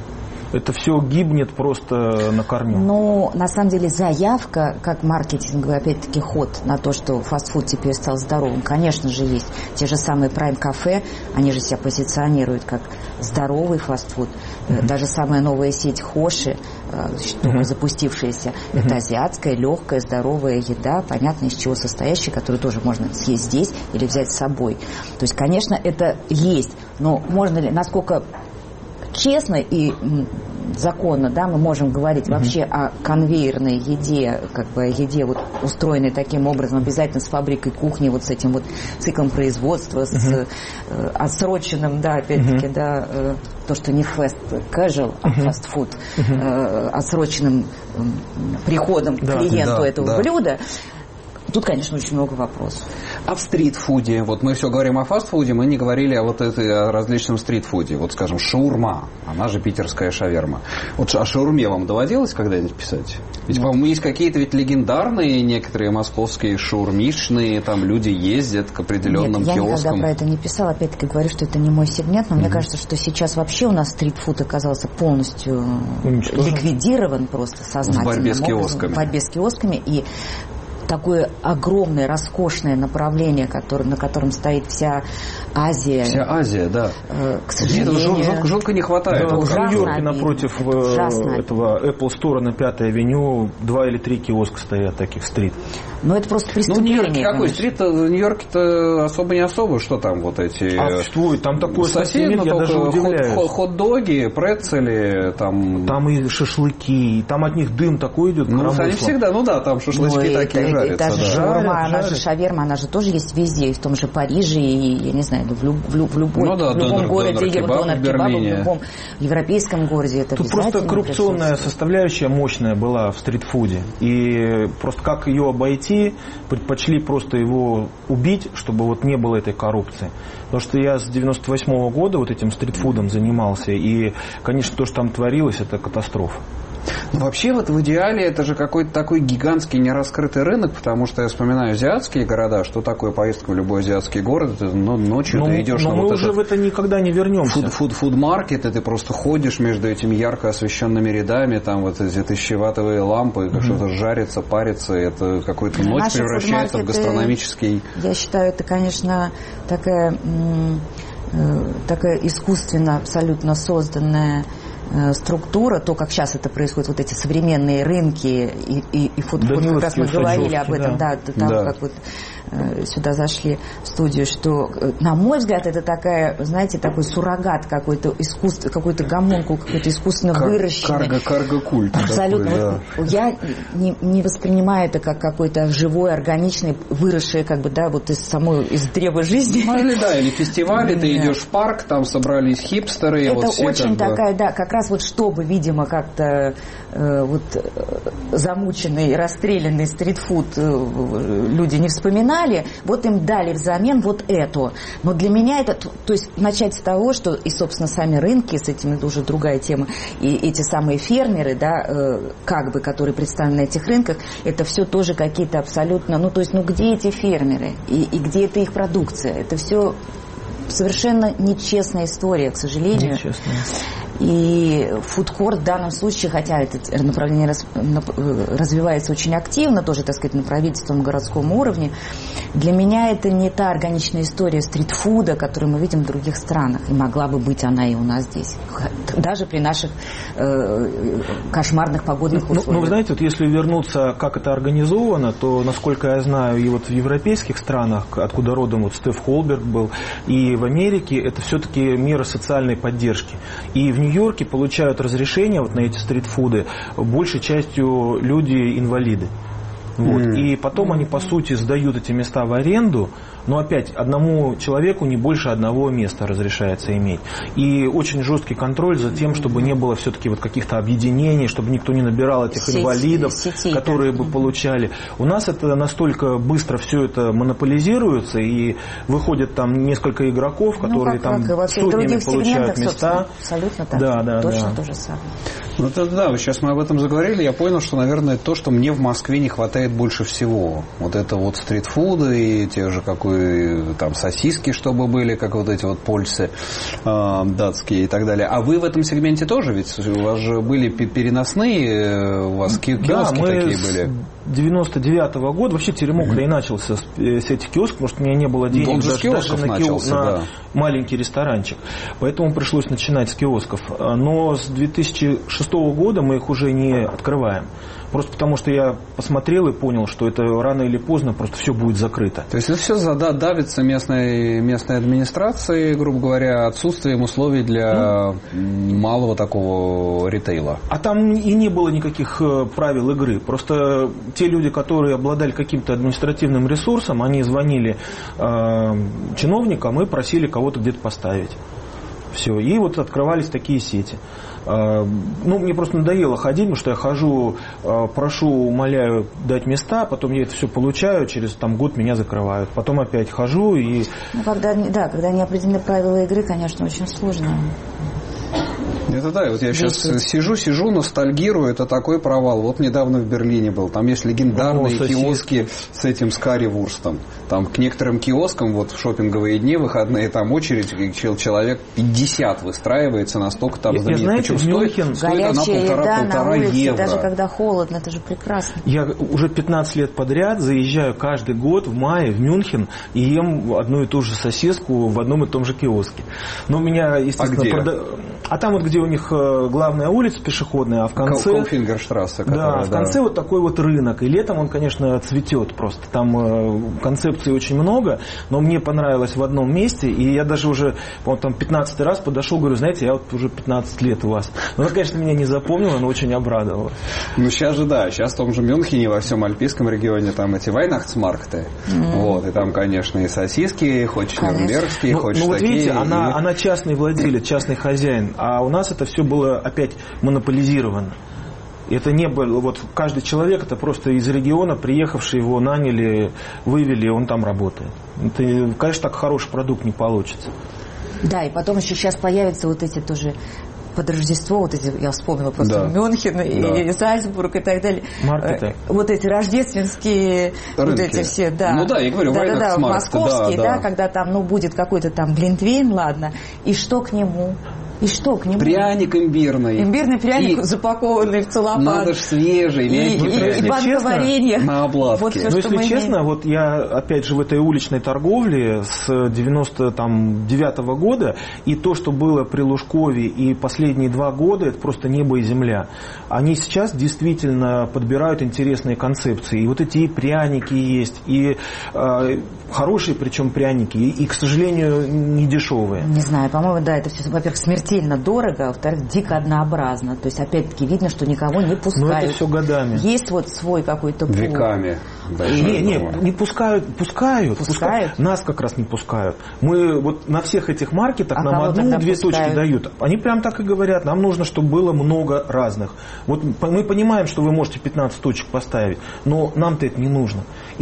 Это все гибнет просто на корню. Ну, на самом деле, заявка, как маркетинговый, опять-таки, ход на то, что фастфуд теперь стал здоровым, конечно же, есть. Те же самые Prime Cafe, они же себя позиционируют как здоровый фастфуд. Mm-hmm. Даже самая новая сеть Хоши, mm-hmm. запустившаяся, mm-hmm. это азиатская, легкая, здоровая еда, понятно, из чего состоящая, которую тоже можно съесть здесь или взять с собой. То есть, конечно, это есть. Но можно ли, насколько... честно и законно, да, мы можем говорить mm-hmm. вообще о конвейерной еде, как бы о еде вот устроенной таким образом, обязательно с фабрикой кухни, вот с этим вот циклом производства, mm-hmm. с э, отсроченным, да, опять-таки, mm-hmm. да, э, то, что не fast casual, а mm-hmm. fast food, mm-hmm. э, отсроченным э, приходом да, к клиенту да, этого да. блюда. Тут, конечно, очень много вопросов. А в стритфуде? Вот мы все говорим о фастфуде, мы не говорили о вот этой о различном стритфуде. Вот, скажем, шаурма, она же питерская шаверма. Вот о шаурме вам доводилось когда-нибудь писать? Ведь, по-моему, есть какие-то ведь легендарные некоторые московские шаурмишные, там люди ездят к определенным Нет, я киоскам. Я никогда про это не писала. Опять-таки говорю, что это не мой сегмент, но mm-hmm. мне кажется, что сейчас вообще у нас стритфуд оказался полностью Уничтожен. ликвидирован просто сознательно. В борьбе с киосками. В борьбе с киосками. И такое огромное, роскошное направление, который, на котором стоит вся Азия. Вся Азия, да. Э, к сожалению. Этого жут, жут, жутко не хватает. Да, в Нью-Йорке напротив это этого Apple Store на пятой авеню два или три киоска стоят таких стрит. Но это просто преступление. Ну, в Нью-Йорке какой стрит? В Нью-Йорке-то особо не особо, что там вот эти... А существует, там такое совсем, я даже удивляюсь. Хот, хот-доги, прецели, там... Там и шашлыки, и там от них дым такой идет. Ну, они всегда, ну да, там шашлычки ну, такие это, жарятся. И та же да. шаурма, жарят, она жарят. же шаверма, она же тоже есть везде, и в том же Париже, и, я не знаю, в, люб, в, в, любой, ну, да, в любом донор, городе, донор-кебаб донор кебаба, в любом европейском городе. Это тут просто коррупционная составляющая мощная была в стритфуде. И просто как ее обойти, предпочли просто его убить, чтобы вот не было этой коррупции. Потому что я с девяносто восьмого года вот этим стритфудом занимался, и, конечно, то, что там творилось, это катастрофа. Вообще вот в идеале это же какой-то такой гигантский нераскрытый рынок, потому что я вспоминаю азиатские города, что такое поездка в любой азиатский город, ты ну, ночью но, ты идешь но на мы вот уже этот в это никогда не вернемся. Фуд, фуд, фуд-маркет, и ты просто ходишь между этими ярко освещенными рядами, там вот эти тысячеваттовые лампы, mm-hmm. что-то жарится, парится, и это какой-то ночь Наши превращается в гастрономический... Я считаю, это, конечно, такая, такая искусственно абсолютно созданная структура, то, как сейчас это происходит, вот эти современные рынки и, и, и фудкорт, как раз мы говорили об этом, да, да там, да. как вот э, сюда зашли в студию, что, на мой взгляд, это такая, знаете, такой суррогат какой-то, искусство, какой-то гомункул, какой-то искусственно Кар- выращенный. Карго, карго-культ. Абсолютно. Такой, вот, да. Я не, не воспринимаю это как какой-то живой, органичный, выросший, как бы, да, вот из самой, из древа жизни. Ну, или, да, или фестивали, ты идешь в парк, там собрались хипстеры. Это вот очень как бы... такая, да, как раз вот чтобы, видимо, как-то э, вот замученный, расстрелянный стритфуд э, люди не вспоминали, вот им дали взамен вот эту. Но для меня это, то есть начать с того, что и, собственно, сами рынки, с этим это уже другая тема, и эти самые фермеры, да, э, как бы, которые представлены на этих рынках, это все тоже какие-то абсолютно, ну, то есть, ну, где эти фермеры и, и где это их продукция? Это все совершенно нечестная история, к сожалению. Нечестная. И фудкорт в данном случае, хотя это направление раз, развивается очень активно, тоже, так сказать, на правительственном городском уровне, для меня это не та органичная история стритфуда, которую мы видим в других странах. И могла бы быть она и у нас здесь. Даже при наших э, кошмарных погодных условиях. Ну, ну, вы знаете, вот если вернуться, как это организовано, то, насколько я знаю, и вот в европейских странах, откуда родом вот Стеф Холберг был, и в Америке, это все-таки меры социальной поддержки. И в Нью-Йорке получают разрешение вот на эти стритфуды большей частью люди-инвалиды. Вот. Mm-hmm. И потом они, по сути, сдают эти места в аренду, но опять одному человеку не больше одного места разрешается иметь. И очень жесткий контроль за тем, чтобы не было все-таки вот каких-то объединений, чтобы никто не набирал этих Сеть, инвалидов, сетей, которые да. бы получали. У нас это настолько быстро все это монополизируется, и выходят там несколько игроков, которые ну, как, там как, сотнями получают места. Абсолютно так. Да, да, Точно да. то же самое. Ну, это, да, сейчас мы об этом заговорили, я понял, что, наверное, то, что мне в Москве не хватает больше всего. Вот это вот стритфуды и те же, какой там сосиски, чтобы были, как вот эти вот польсы э, датские и так далее. А вы в этом сегменте тоже? Ведь у вас же были переносные, у вас киоски да, такие были. девяносто девятого года вообще теремок-то mm-hmm. и начался с, с этих киосков, потому что у меня не было денег даже, даже на, начался, на да. маленький ресторанчик. Поэтому пришлось начинать с киосков. Но с две тысячи шестого года мы их уже не открываем. Просто потому, что я посмотрел и понял, что это рано или поздно просто все будет закрыто. То есть это все давится местной, местной администрацией, грубо говоря, отсутствием условий для ну, малого такого ритейла. А там и не было никаких правил игры. Просто те люди, которые обладали каким-то административным ресурсом, они звонили э, чиновникам и просили кого-то где-то поставить. Все. И вот открывались такие сети. Ну, мне просто надоело ходить, потому что я хожу, прошу, умоляю дать места, потом я это все получаю, через там, год меня закрывают. Потом опять хожу и... Ну, когда, да, когда не определены правила игры, конечно, очень сложно. Это да, вот я сейчас сижу, сижу, ностальгирую, это такой провал. Вот недавно в Берлине был, там есть легендарные О, киоски с этим, с карри-вурстом. Там к некоторым киоскам, вот в шопинговые дни, выходные, там очередь, человек пятьдесят выстраивается, настолько там знаменит. Причем стоит, стоит она полтора, полтора улице, евро. Даже когда холодно, это же прекрасно. Я уже пятнадцать лет подряд заезжаю каждый год в мае в Мюнхен и ем одну и ту же сосиску в одном и том же киоске. Но у меня, естественно... А где? Прода... А там вот, где у них главная улица пешеходная, а в конце... Колфингерштрассе. Да, в конце да. вот такой вот рынок. И летом он, конечно, цветет просто. Там концепций очень много, но мне понравилось в одном месте, и я даже уже, по-моему, там пятнадцатый раз подошел, говорю, знаете, я вот уже пятнадцать лет у вас. Но она, конечно, меня не запомнила, но очень обрадовала. Ну, сейчас же, да, сейчас в том же Мюнхене, во всем Альпийском регионе, там эти вайнахтсмаркты. Mm-hmm. Вот, и там, конечно, и сосиски, хочешь нюрнбергские, ну, хочешь ну, вот такие. видите, она, и... она частный владелец, частный хозяин, а у нас это все было опять монополизировано. Это не было, вот каждый человек, это просто из региона, приехавший, его наняли, вывели, он там работает. Это, конечно, так хороший продукт не получится. Да, и потом еще сейчас появятся вот эти тоже под Рождество, вот эти, я вспомнила просто да. Мюнхен и, да. и Зальцбург и так далее. Маркеты. Вот эти рождественские, рынки. Вот эти все, да. Ну да, я говорю, да, да, да, Маркет, московские, да, да, да, когда там, ну, будет какой-то там глинтвейн, ладно, и что к нему? И что к нему? Пряник имбирный. Имбирный пряник, и запакованный в целлофан. Надо ж свежий, мягкий пряник. И банка варенья. На обладке. Вот все, Но если честно, имеем. вот я, опять же, в этой уличной торговле с девяносто девятого года, и то, что было при Лужкове и последние два года, это просто небо и земля. Они сейчас действительно подбирают интересные концепции. И вот эти и пряники есть, и э, хорошие, причем пряники, и, и, к сожалению, не дешевые. Не знаю, по-моему, да, это все, во-первых, смертельно дорого, а во-вторых, дико однообразно. То есть, опять-таки, видно, что никого не пускают. Но это все годами. Есть вот свой какой-то пул. Веками. Не, не, не пускают, пускают, пускают. Пускают. Нас как раз не пускают. Мы вот на всех этих маркетах а нам одну-две пускают? точки дают. Они прям так и говорят, нам нужно, чтобы было много разных. Вот мы понимаем, что вы можете пятнадцать точек поставить, но нам-то это не нужно.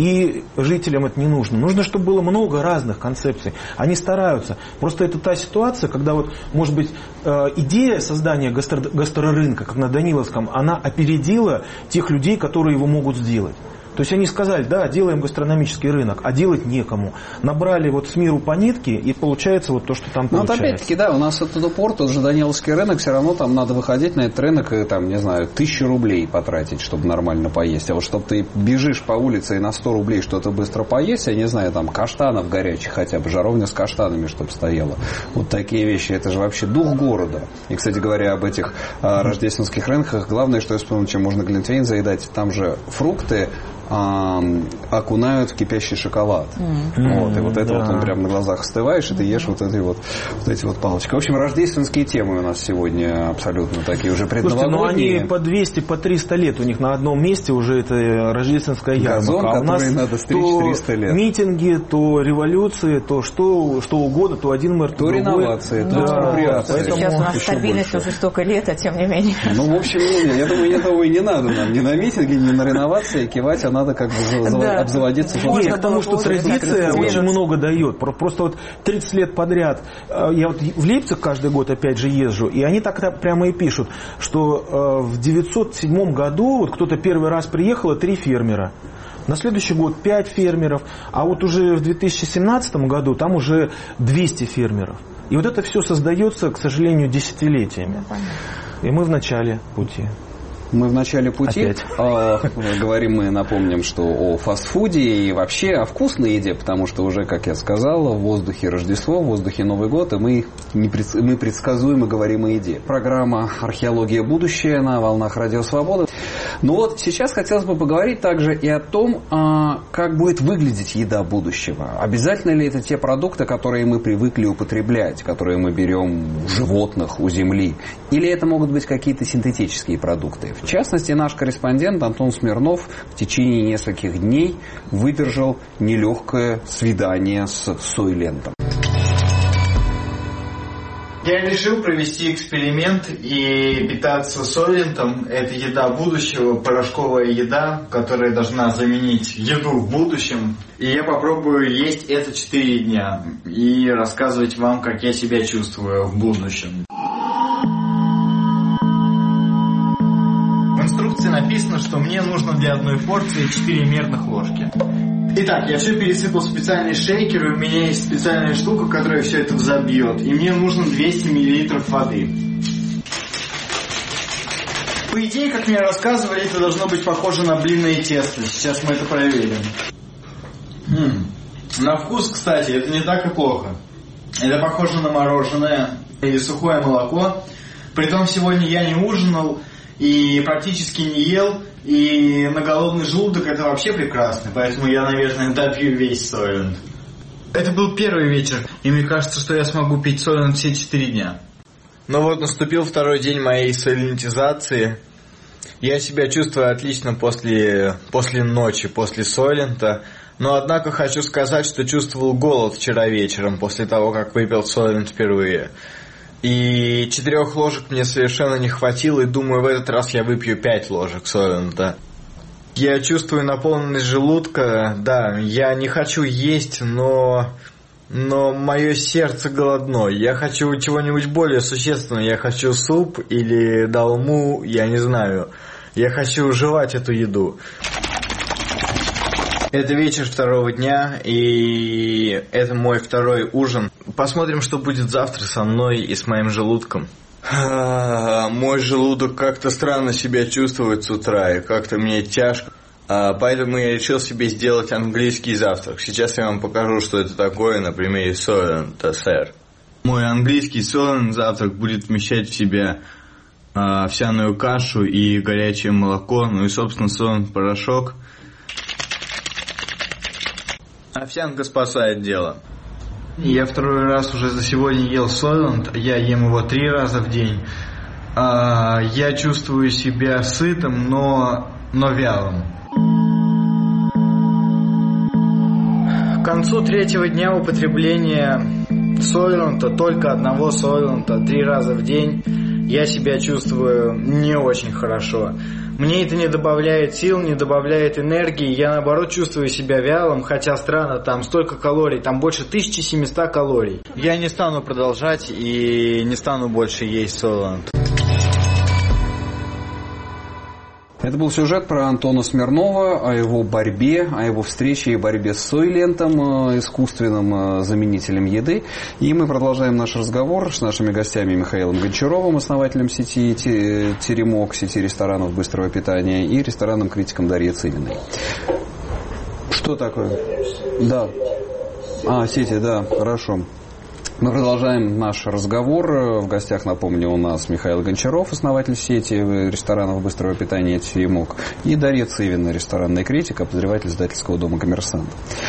И жителям это не нужно. Нужно, чтобы было много разных концепций. Они стараются. Просто это та ситуация, когда вот, может быть, идея создания гастро- гастрорынка, как на Даниловском, она опередила тех людей, которые его могут сделать. То есть они сказали, да, делаем гастрономический рынок, а делать некому. Набрали вот с миру по нитке, и получается вот то, что там ну, получается. Вот опять-таки, да, у нас этот упор, тот же Даниловский рынок, все равно там надо выходить на этот рынок и, там, не знаю, тысячу рублей потратить, чтобы нормально поесть. А вот чтобы ты бежишь по улице и на сто рублей что-то быстро поесть, я не знаю, там, каштанов горячих хотя бы, жаровня с каштанами, чтобы стояла. Вот такие вещи, это же вообще дух города. И, кстати говоря, об этих а, рождественских рынках, главное, что я вспомнил, чем можно глинтвейн заедать, там же фрукты А, окунают в кипящий шоколад. Mm. Вот, и вот это да. вот он прямо на глазах остываешь, и ты ешь вот эти вот, вот эти вот палочки. В общем, рождественские темы у нас сегодня абсолютно такие уже предновогодние. Слушайте, ну они по двести, по триста лет у них на одном месте уже это рождественская ярмарка. Газон, а у нас надо стричь триста лет. Митинги, то революции, то что, что угодно, то один мэр, то, то другой. реновации, то да, экспроприация. Поэтому сейчас у нас стабильность больше. Уже столько лет, а тем не менее. Ну, в общем, не, я думаю, этого и не надо нам. Ни на митинге, ни на реновации кивать, а надо как бы да. обзаводиться. Нет, потому что традиция очень много дает. Просто вот тридцать лет подряд. Я вот в Лейпциг каждый год опять же езжу, и они так прямо и пишут, что в девятьсот седьмом году вот кто-то первый раз приехало три фермера. На следующий год пять фермеров, а вот уже в две тысячи семнадцатом году там уже двести фермеров. И вот это все создается, к сожалению, десятилетиями. И мы в начале пути. Мы в начале пути. А, говорим мы, напомним, что о фастфуде и вообще о вкусной еде, потому что уже, как я сказал, в воздухе Рождество, в воздухе Новый год, и мы, не пред... мы предсказуемо говорим о еде. Программа «Археология. Будущее» на волнах Радио Свобода. Но вот сейчас хотелось бы поговорить также и о том, как будет выглядеть еда будущего. Обязательно ли это те продукты, которые мы привыкли употреблять, которые мы берем у животных, у земли? Или это могут быть какие-то синтетические продукты? В частности, наш корреспондент Антон Смирнов в течение нескольких дней выдержал нелегкое свидание с сойлентом. Я решил провести эксперимент и питаться сойлентом. Это еда будущего, порошковая еда, которая должна заменить еду в будущем. И я попробую есть это четыре дня и рассказывать вам, как я себя чувствую в будущем. В инструкции написано, что мне нужно для одной порции четыре мерных ложки. Итак, я все пересыпал в специальный шейкер, и у меня есть специальная штука, которая все это взобьет. И мне нужно двести миллилитров воды. По идее, как мне рассказывали, это должно быть похоже на блинное тесто. Сейчас мы это проверим. М-м. На вкус, кстати, это не так и плохо. Это похоже на мороженое или сухое молоко. Притом сегодня я не ужинал и практически не ел. И на голодный желудок это вообще прекрасно. Поэтому я, наверное, допью весь сойлент. Это был первый вечер. И мне кажется, что я смогу пить сойлент все четыре дня. Ну вот, наступил второй день моей сойлентизации. Я себя чувствую отлично после, после ночи, после сойлента. Но, однако, хочу сказать, что чувствовал голод вчера вечером, после того, как выпил сойлент впервые. И четырех ложек мне совершенно не хватило, и думаю, в этот раз я выпью пять ложек сойлента. Я чувствую наполненность желудка, да, я не хочу есть, но но мое сердце голодно. Я хочу чего-нибудь более существенного. Я хочу суп или долму, я не знаю. Я хочу жевать эту еду. Это вечер второго дня, и это мой второй ужин. Посмотрим, что будет завтра со мной и с моим желудком. А, мой желудок как-то странно себя чувствует с утра, и как-то мне тяжко. А, поэтому я решил себе сделать английский завтрак. Сейчас я вам покажу, что это такое на примере Soylent, сэр. Мой английский Soylent завтрак будет вмещать в себя а, овсяную кашу и горячее молоко, ну и, собственно, Soylent порошок. Овсянка спасает дело. Я второй раз уже за сегодня ел Soylent, я ем его три раза в день. А, я чувствую себя сытым, но, но вялым. К концу третьего дня употребления Soylent, только одного Soylent, три раза в день, я себя чувствую не очень хорошо. Мне это не добавляет сил, не добавляет энергии. Я, наоборот, чувствую себя вялым, хотя странно, там столько калорий, там больше тысяча семьсот калорий. Я не стану продолжать и не стану больше есть Soylent. Это был сюжет про Антона Смирнова, о его борьбе, о его встрече и борьбе с Сойлентом, искусственным заменителем еды. И мы продолжаем наш разговор с нашими гостями Михаилом Гончаровым, основателем сети «Теремок», сети ресторанов быстрого питания, и ресторанным критиком Дарьей Цивиной. Что такое? Да. А, сети, да, хорошо. Мы продолжаем наш разговор. В гостях, напомню, у нас Михаил Гончаров, основатель сети ресторанов быстрого питания «Теремок», и Дарья Цивина, ресторанный критик, обозреватель издательского дома «Коммерсант».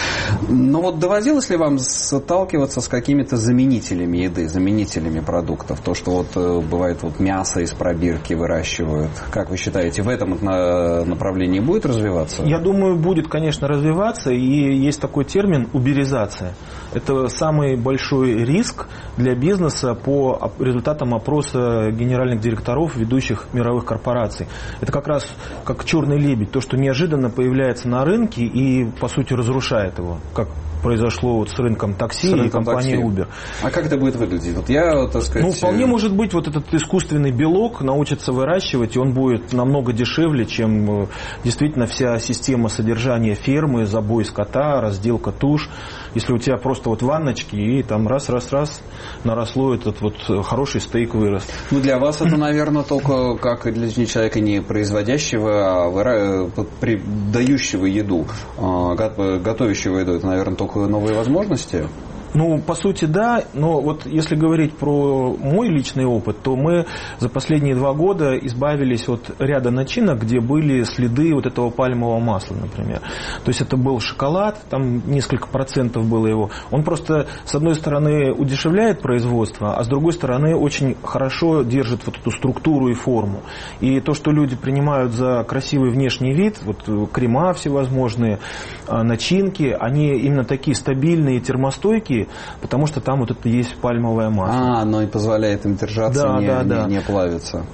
Но вот доводилось ли вам сталкиваться с какими-то заменителями еды, заменителями продуктов? То, что вот бывает вот мясо из пробирки выращивают. Как вы считаете, в этом направлении будет развиваться? Я думаю, будет, конечно, развиваться. И есть такой термин уберизация. Это самый большой риск для бизнеса по результатам опроса генеральных директоров ведущих мировых корпораций. Это как раз как черный лебедь, то, что неожиданно появляется на рынке и, по сути, разрушает его, как произошло вот с рынком такси с рынком и компанией такси. Uber. А как это будет выглядеть? Вот я, так сказать... Ну, вполне может быть, вот этот искусственный белок научится выращивать, и он будет намного дешевле, чем действительно вся система содержания фермы, забой скота, разделка туш. Если у тебя просто вот ванночки, и там раз-раз-раз наросло этот вот хороший стейк вырос. Ну, для вас это, наверное, только как и для человека не производящего, а дающего еду, готовящего еду. Это, наверное, только новые возможности? Ну, по сути, да, но вот если говорить про мой личный опыт, то мы за последние два года избавились от ряда начинок, где были следы вот этого пальмового масла, например. То есть это был шоколад, там несколько процентов было его. Он просто, с одной стороны, удешевляет производство, а с другой стороны, очень хорошо держит вот эту структуру и форму. И то, что люди принимают за красивый внешний вид, вот крема всевозможные, начинки, они именно такие стабильные, термостойкие, потому что там вот это есть пальмовое масло. А, оно и позволяет им держаться, да, не, да, не, да. не плавиться.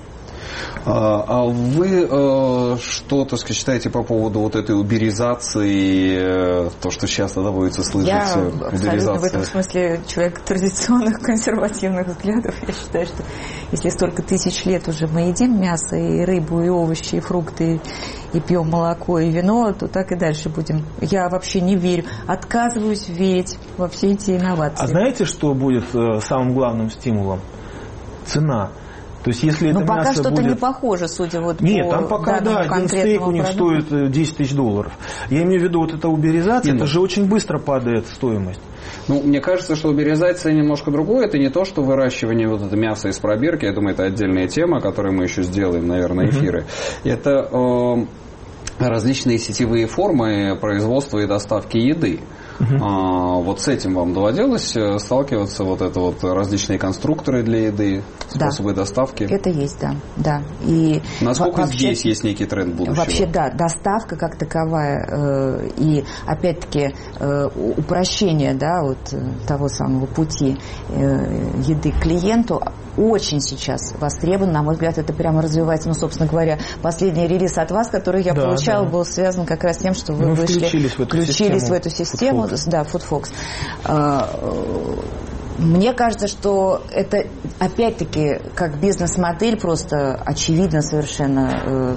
А, а вы э, что, так сказать, считаете по поводу вот этой уберизации, э, то, что часто доводится слышать? Я абсолютно в этом смысле человек традиционных консервативных взглядов. Я считаю, что если столько тысяч лет уже мы едим мясо, и рыбу, и овощи, и фрукты, и пьем молоко, и вино, то так и дальше будем. Я вообще не верю, отказываюсь верить во все эти инновации. А знаете, что будет самым главным стимулом? Цена. То есть, если это пока мясо что-то будет... не похоже, судя вот Нет, по там пока, да, один стейк у них продукту. стоит десять тысяч долларов. Я имею в виду, вот эта уберизация, Нет. это же очень быстро падает стоимость. Ну, мне кажется, что уберизация немножко другое. Это не то, что выращивание вот это мяса из пробирки. Я думаю, это отдельная тема, о которой мы еще сделаем, наверное, эфиры. Mm-hmm. Это э, различные сетевые формы производства и доставки еды. Uh-huh. А, вот с этим вам доводилось сталкиваться, вот это вот различные конструкторы для еды, способы да. доставки? Это есть, да. да. И насколько вообще, здесь есть некий тренд будущего? Вообще, да, доставка как таковая э, и, опять-таки, э, упрощение, да, вот того самого пути э, еды к клиенту очень сейчас востребован. На мой взгляд, это прямо развивается. Ну, собственно говоря, последний релиз от вас, который я да, получала, да. был связан как раз с тем, что вы Мы вышли, включились в эту включились систему, в эту систему Food, да, Food Fox. Мне кажется, что это, опять-таки, как бизнес-модель, просто очевидно совершенно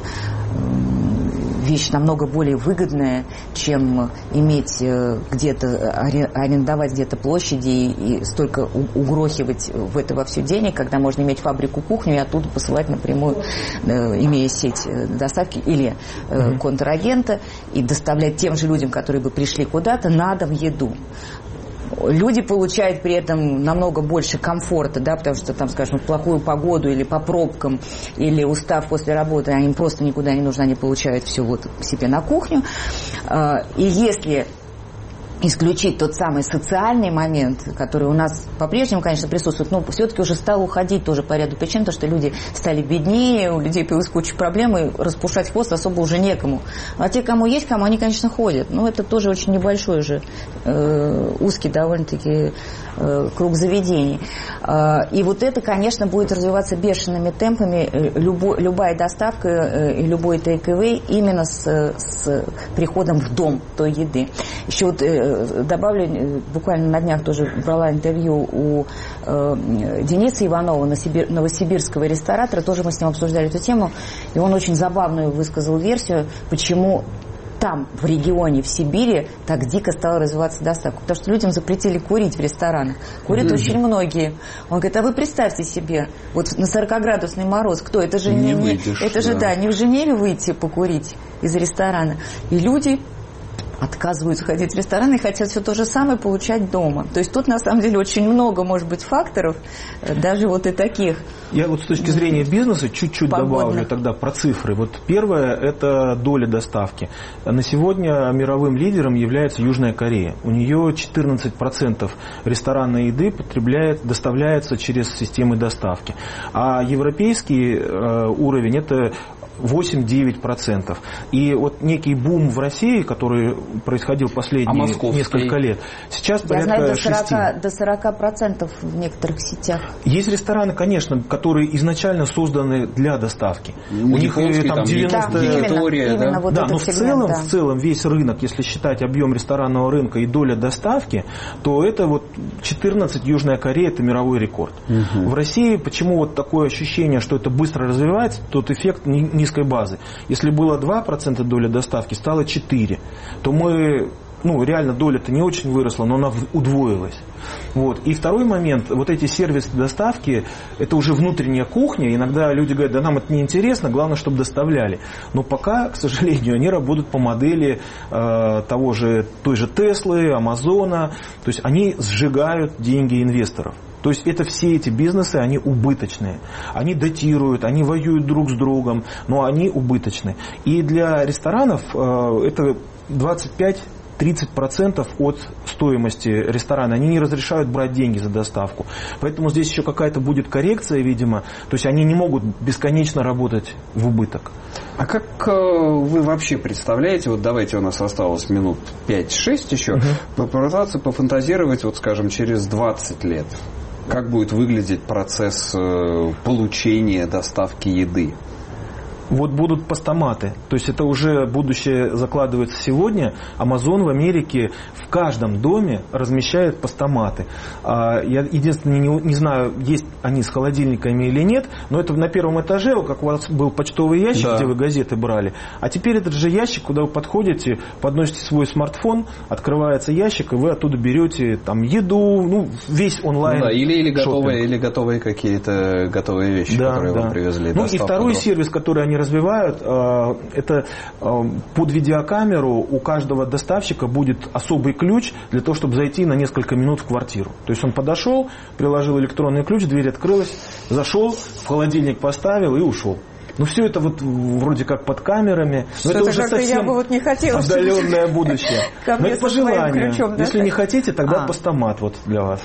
вещь намного более выгодная, чем иметь где-то, арендовать где-то площади и столько угрохивать в это во все денег, когда можно иметь фабрику-кухню и оттуда посылать напрямую, имея сеть доставки или контрагента, и доставлять тем же людям, которые бы пришли куда-то, на дом еду. Люди получают при этом намного больше комфорта, да, потому что, там, скажем, в плохую погоду или по пробкам, или устав после работы, они просто никуда не нужны, они получают все вот к себе на кухню. И если исключить тот самый социальный момент, который у нас по-прежнему, конечно, присутствует, но все-таки уже стал уходить тоже по ряду причин, потому что люди стали беднее, у людей появилась куча проблем, и распушать хвост особо уже некому. А те, кому есть, кому они, конечно, ходят. Но это тоже очень небольшой же, э, узкий довольно-таки э, круг заведений. Э, и вот это, конечно, будет развиваться бешеными темпами, любо, любая доставка э, и любой тейк-эвэй именно с, с приходом в дом той еды. Еще вот э, добавлю, буквально на днях тоже брала интервью у э, Дениса Иванова, новосибирского ресторатора, тоже мы с ним обсуждали эту тему, и он очень забавную высказал версию, почему там, в регионе, в Сибири, так дико стала развиваться доставка. Потому что людям запретили курить в ресторанах. Курят mm-hmm. очень многие. Он говорит, а вы представьте себе, вот на сорокаградусный мороз, кто? Это же не, не, выйдешь, это же, да. да, не в Женеве выйти покурить из ресторана. И люди отказываются ходить в рестораны и хотят все то же самое получать дома. То есть тут, на самом деле, очень много, может быть, факторов, даже вот и таких. Я вот с точки зрения бизнеса чуть-чуть погодных. добавлю тогда про цифры. Вот первое – это доля доставки. На сегодня мировым лидером является Южная Корея. У нее четырнадцать процентов ресторанной еды потребляет, доставляется через системы доставки. А европейский э, уровень – это восемь-девять процентов. И вот некий бум в России, который происходил последние а несколько лет, сейчас Я порядка знаю, до шести. До сорока процентов в некоторых сетях. Есть рестораны, конечно, которые изначально созданы для доставки. У них там девяносто... Да, именно, именно вот да, но сегмент, в целом, да. в целом весь рынок, если считать объем ресторанного рынка и доля доставки, то это вот четырнадцать, Южная Корея, это мировой рекорд. Угу. В России почему вот такое ощущение, что это быстро развивается, тот эффект не низкой базы. Если было два процента доля доставки, стало четыре процента, то мы, ну, реально доля-то не очень выросла, но она удвоилась. Вот. И второй момент, вот эти сервисы доставки, это уже внутренняя кухня, иногда люди говорят, да нам это не интересно, главное, чтобы доставляли. Но пока, к сожалению, они работают по модели э, того же, той же Теслы, Амазона, то есть они сжигают деньги инвесторов. То есть это все эти бизнесы, они убыточные. Они датируют, они воюют друг с другом, но они убыточны. И для ресторанов э, это двадцать пять тридцать процентов от стоимости ресторана. Они не разрешают брать деньги за доставку. Поэтому здесь еще какая-то будет коррекция, видимо. То есть они не могут бесконечно работать в убыток. А как э, вы вообще представляете, вот давайте, у нас осталось минут пять-шесть еще, угу. попытаться пофантазировать, вот скажем, через двадцать лет. Как будет выглядеть процесс э, получения доставки еды? Вот будут постаматы. То есть это уже будущее закладывается сегодня. Amazon в Америке в каждом доме размещает постаматы. Я единственное не, не знаю, есть они с холодильниками или нет, но это на первом этаже, как у вас был почтовый ящик, да. где вы газеты брали. А теперь этот же ящик, куда вы подходите, подносите свой смартфон, открывается ящик, и вы оттуда берете там еду, ну, весь онлайн. Ну, да, или, или, готовые, или готовые какие-то готовые вещи, да, которые да. вам привезли. Ну и второй сервис, который они развивают, это под видеокамеру у каждого доставщика будет особый ключ для того, чтобы зайти на несколько минут в квартиру. То есть он подошел, приложил электронный ключ, дверь открылась, зашел, в холодильник поставил и ушел. Ну, все это вот вроде как под камерами. Но это, это уже совсем я бы вот не хотела, отдаленное будущее. Но это по желанию. Ключом, да? Если не хотите, тогда а. постамат вот для вас.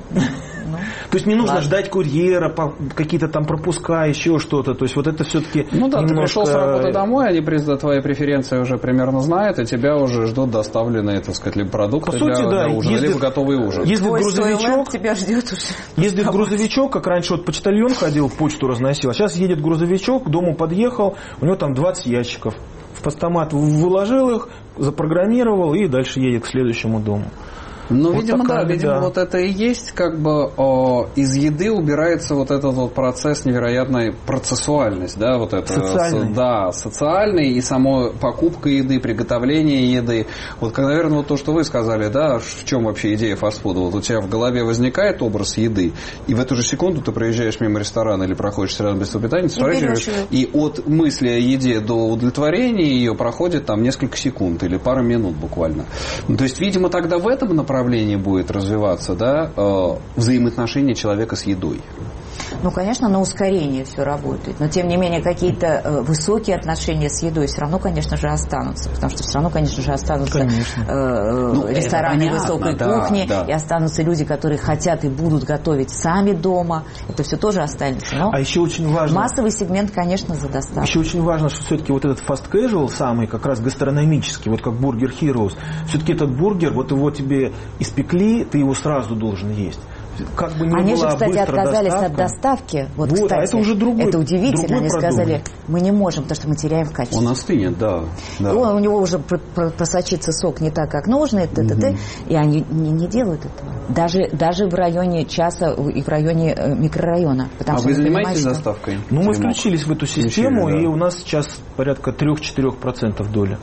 Ну, то есть не нужно ладно. ждать курьера, какие-то там пропуска, еще что-то. То есть вот это все-таки ну да, немножко... ты пришел с работы домой, они твои преференции уже примерно знают, и тебя уже ждут доставленные, так сказать, либо продукты По сути, для, да, для ужина, ездит, либо готовый ужин. Ездит Твой грузовичок, тебя ждет уже. Ездит грузовичок, как раньше вот почтальон ходил, почту разносил, а сейчас едет грузовичок, к дому подъехал, у него там двадцать ящиков. В постамат выложил их, запрограммировал и дальше едет к следующему дому. Ну, вот видимо, да, видимо, да. вот это и есть, как бы, о, из еды убирается вот этот вот процесс невероятной процессуальность, да, вот это. Социальный. Да, социальный, и само покупка еды, приготовление еды. Вот, наверное, вот то, что вы сказали, да, в чем вообще идея фастфуда. Вот у тебя в голове возникает образ еды, и в эту же секунду ты проезжаешь мимо ресторана или проходишь рядом быстрого питания, сворачиваешь, и от мысли о еде до удовлетворения ее проходит там несколько секунд или пару минут буквально. Ну, то есть, видимо, тогда в этом направлении будет развиваться, да, э, взаимоотношения человека с едой. Ну, конечно, на ускорение все работает. Но, тем не менее, какие-то э, высокие отношения с едой все равно, конечно же, останутся. Потому что все равно, конечно же, останутся э, ну, рестораны высокой да, кухни. Да. И останутся люди, которые хотят и будут готовить сами дома. Это все тоже останется. Но а еще очень важно... массовый сегмент, конечно, за доставку. Еще очень важно, что все-таки вот этот fast casual, самый как раз гастрономический, вот как Burger Heroes, все-таки этот бургер, вот его тебе испекли, ты его сразу должен есть. Как бы ни Они была же, кстати, отказались доставка. от доставки. Вот, вот, кстати, а это уже другой, это удивительно. другой Они продукт. сказали, мы не можем, потому что мы теряем в качестве. Он остынет, да. да. И он, у него уже просочится сок не так, как нужно, и, т -т -т -т, и они не, не делают этого. Даже, даже в районе часа и в районе микрорайона. А вы занимаетесь доставкой? Ну, мы включились в эту систему, Включили, да. и у нас сейчас порядка три-четыре процента доля.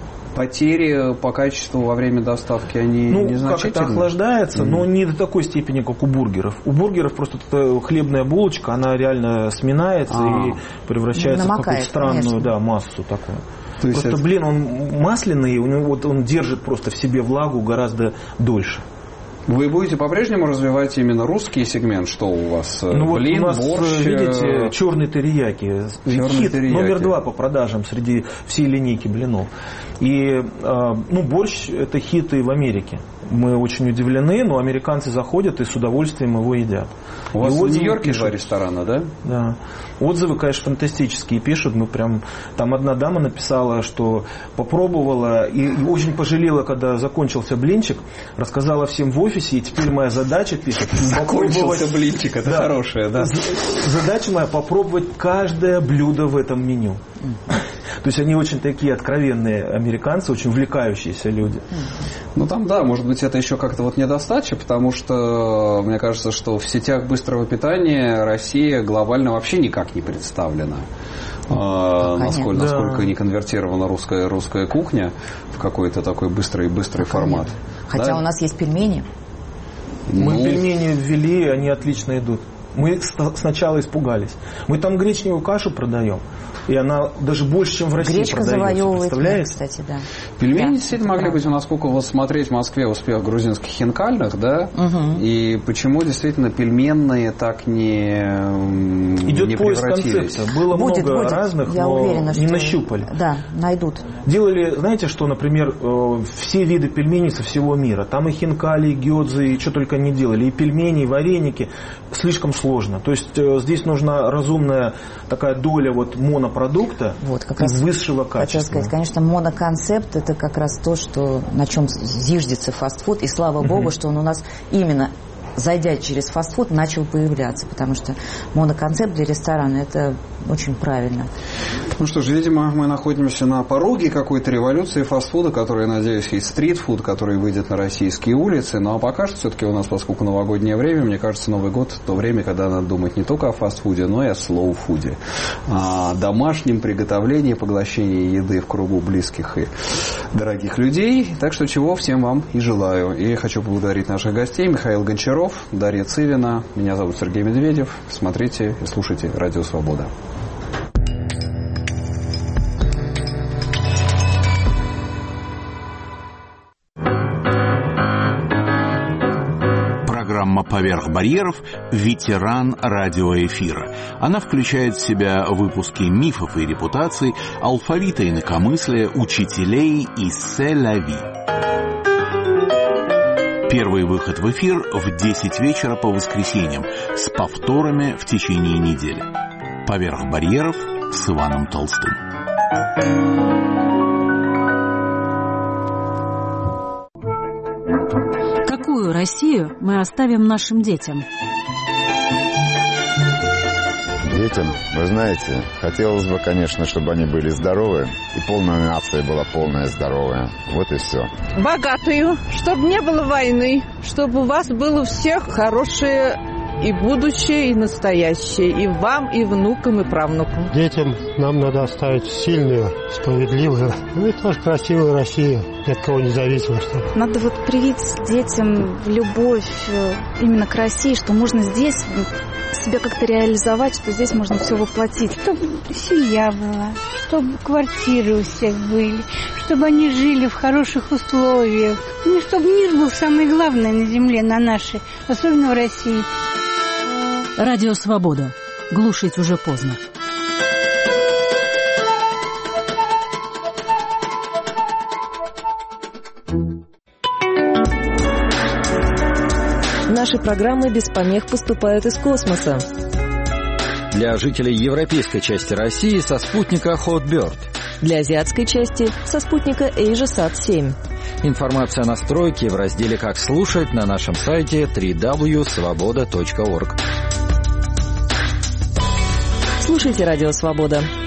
Потери по качеству во время доставки, они ну, незначительны? как это охлаждается, mm. но не до такой степени, как у бургеров. У бургеров просто хлебная булочка, она реально сминается а. и превращается Намокает, в какую-то странную да, массу такую. То есть просто, это... блин, он масляный, у него вот он держит просто в себе влагу гораздо дольше. Вы будете по-прежнему развивать именно русский сегмент? Что у вас? Ну, Блин, вот у нас, борщ? Видите, черный терияки. Черный Хит терияки. Номер два по продажам среди всей линейки блинов. И ну, борщ – это хит и в Америке. Мы очень удивлены, но американцы заходят и с удовольствием его едят. У вас в Нью-Йорке два ресторана, да? Да. Отзывы, конечно, фантастические пишут. Мы прям... Там одна дама написала, что попробовала и, и очень пожалела, когда закончился блинчик. Рассказала всем в офисе, и теперь моя задача, пишет... Закончился блинчик, это да. хорошая, да. Задача моя попробовать каждое блюдо в этом меню. То есть они очень такие откровенные американцы, очень увлекающиеся люди. Ну там, да, может быть, это еще как-то вот недостача, потому что мне кажется, что в сетях быстрого питания Россия глобально вообще никак не представлена. А, насколько, да. насколько не конвертирована русская, русская кухня в какой-то такой быстрый, быстрый формат. Хотя да? у нас есть пельмени. Мы ну... пельмени ввели, они отлично идут. Мы сначала испугались. Мы там гречневую кашу продаем. И она даже больше, чем в России Гречка продается. завоевывает, представляете? кстати, да. Пельмени да, действительно могли правда. быть, насколько вот смотреть в Москве успех грузинских хинкальных, да? Угу. И почему действительно пельменные так не Идет не поиск превратились? концепта. Было будет, много будет. разных, Я но уверена, не что... нащупали. Да, найдут. Делали, знаете, что, например, все виды пельменей со всего мира. Там и хинкали, и гёдзы, и что только не делали. И пельмени, и вареники. Слишком сложно. То есть здесь нужна разумная такая доля вот монопродукта. Вот, как раз высшего качества. Хотел сказать, конечно, моноконцепт – это как раз то, что, на чем зиждется фастфуд. И слава богу, uh-huh. что он у нас именно, зайдя через фастфуд, начал появляться. Потому что моноконцепт для ресторана – это очень правильно. Ну что ж, видимо, мы находимся на пороге какой-то революции фастфуда, который, надеюсь, есть стритфуд, который выйдет на российские улицы. Ну а пока что все-таки у нас, поскольку новогоднее время, мне кажется, Новый год – то время, когда надо думать не только о фастфуде, но и о слоу-фуде. О домашнем приготовлении, поглощении еды в кругу близких и дорогих людей. Так что чего всем вам и желаю. И хочу поблагодарить наших гостей. Михаил Гончаров, Дарья Цивина. Меня зовут Сергей Медведев. Смотрите и слушайте «Радио Свобода». Программа «Поверх барьеров» – ветеран радиоэфира. Она включает в себя выпуски мифов и репутаций, алфавита инакомыслия, учителей и се-ля-ви. Первый выход в эфир в десять вечера по воскресеньям с повторами в течение недели. «Поверх барьеров» с Иваном Толстым. Какую Россию мы оставим нашим детям? Детям, вы знаете, хотелось бы, конечно, чтобы они были здоровы, и полная нация была полная здоровая. Вот и все. Богатую, чтобы не было войны, чтобы у вас было у всех хорошее и будущее, и настоящее, и вам, и внукам, и правнукам. Детям нам надо оставить сильную, справедливую, ну и тоже красивую Россию, ни от кого не зависимо. Чтобы... Надо вот привить детям любовь именно к России, что можно здесь себя как-то реализовать, что здесь можно все воплотить. Чтобы семья была, чтобы квартиры у всех были, чтобы они жили в хороших условиях. Ну, чтобы мир был самое главное на земле, на нашей, особенно в России. Радио «Свобода». Глушить уже поздно. Наши программы без помех поступают из космоса. Для жителей европейской части России со спутника Hotbird. Для азиатской части со спутника AsiaSat семь. Информация о настройке в разделе «Как слушать» на нашем сайте дабл-ю дабл ю дабл ю точка свобода точка орг. Слушайте «Радио Свобода».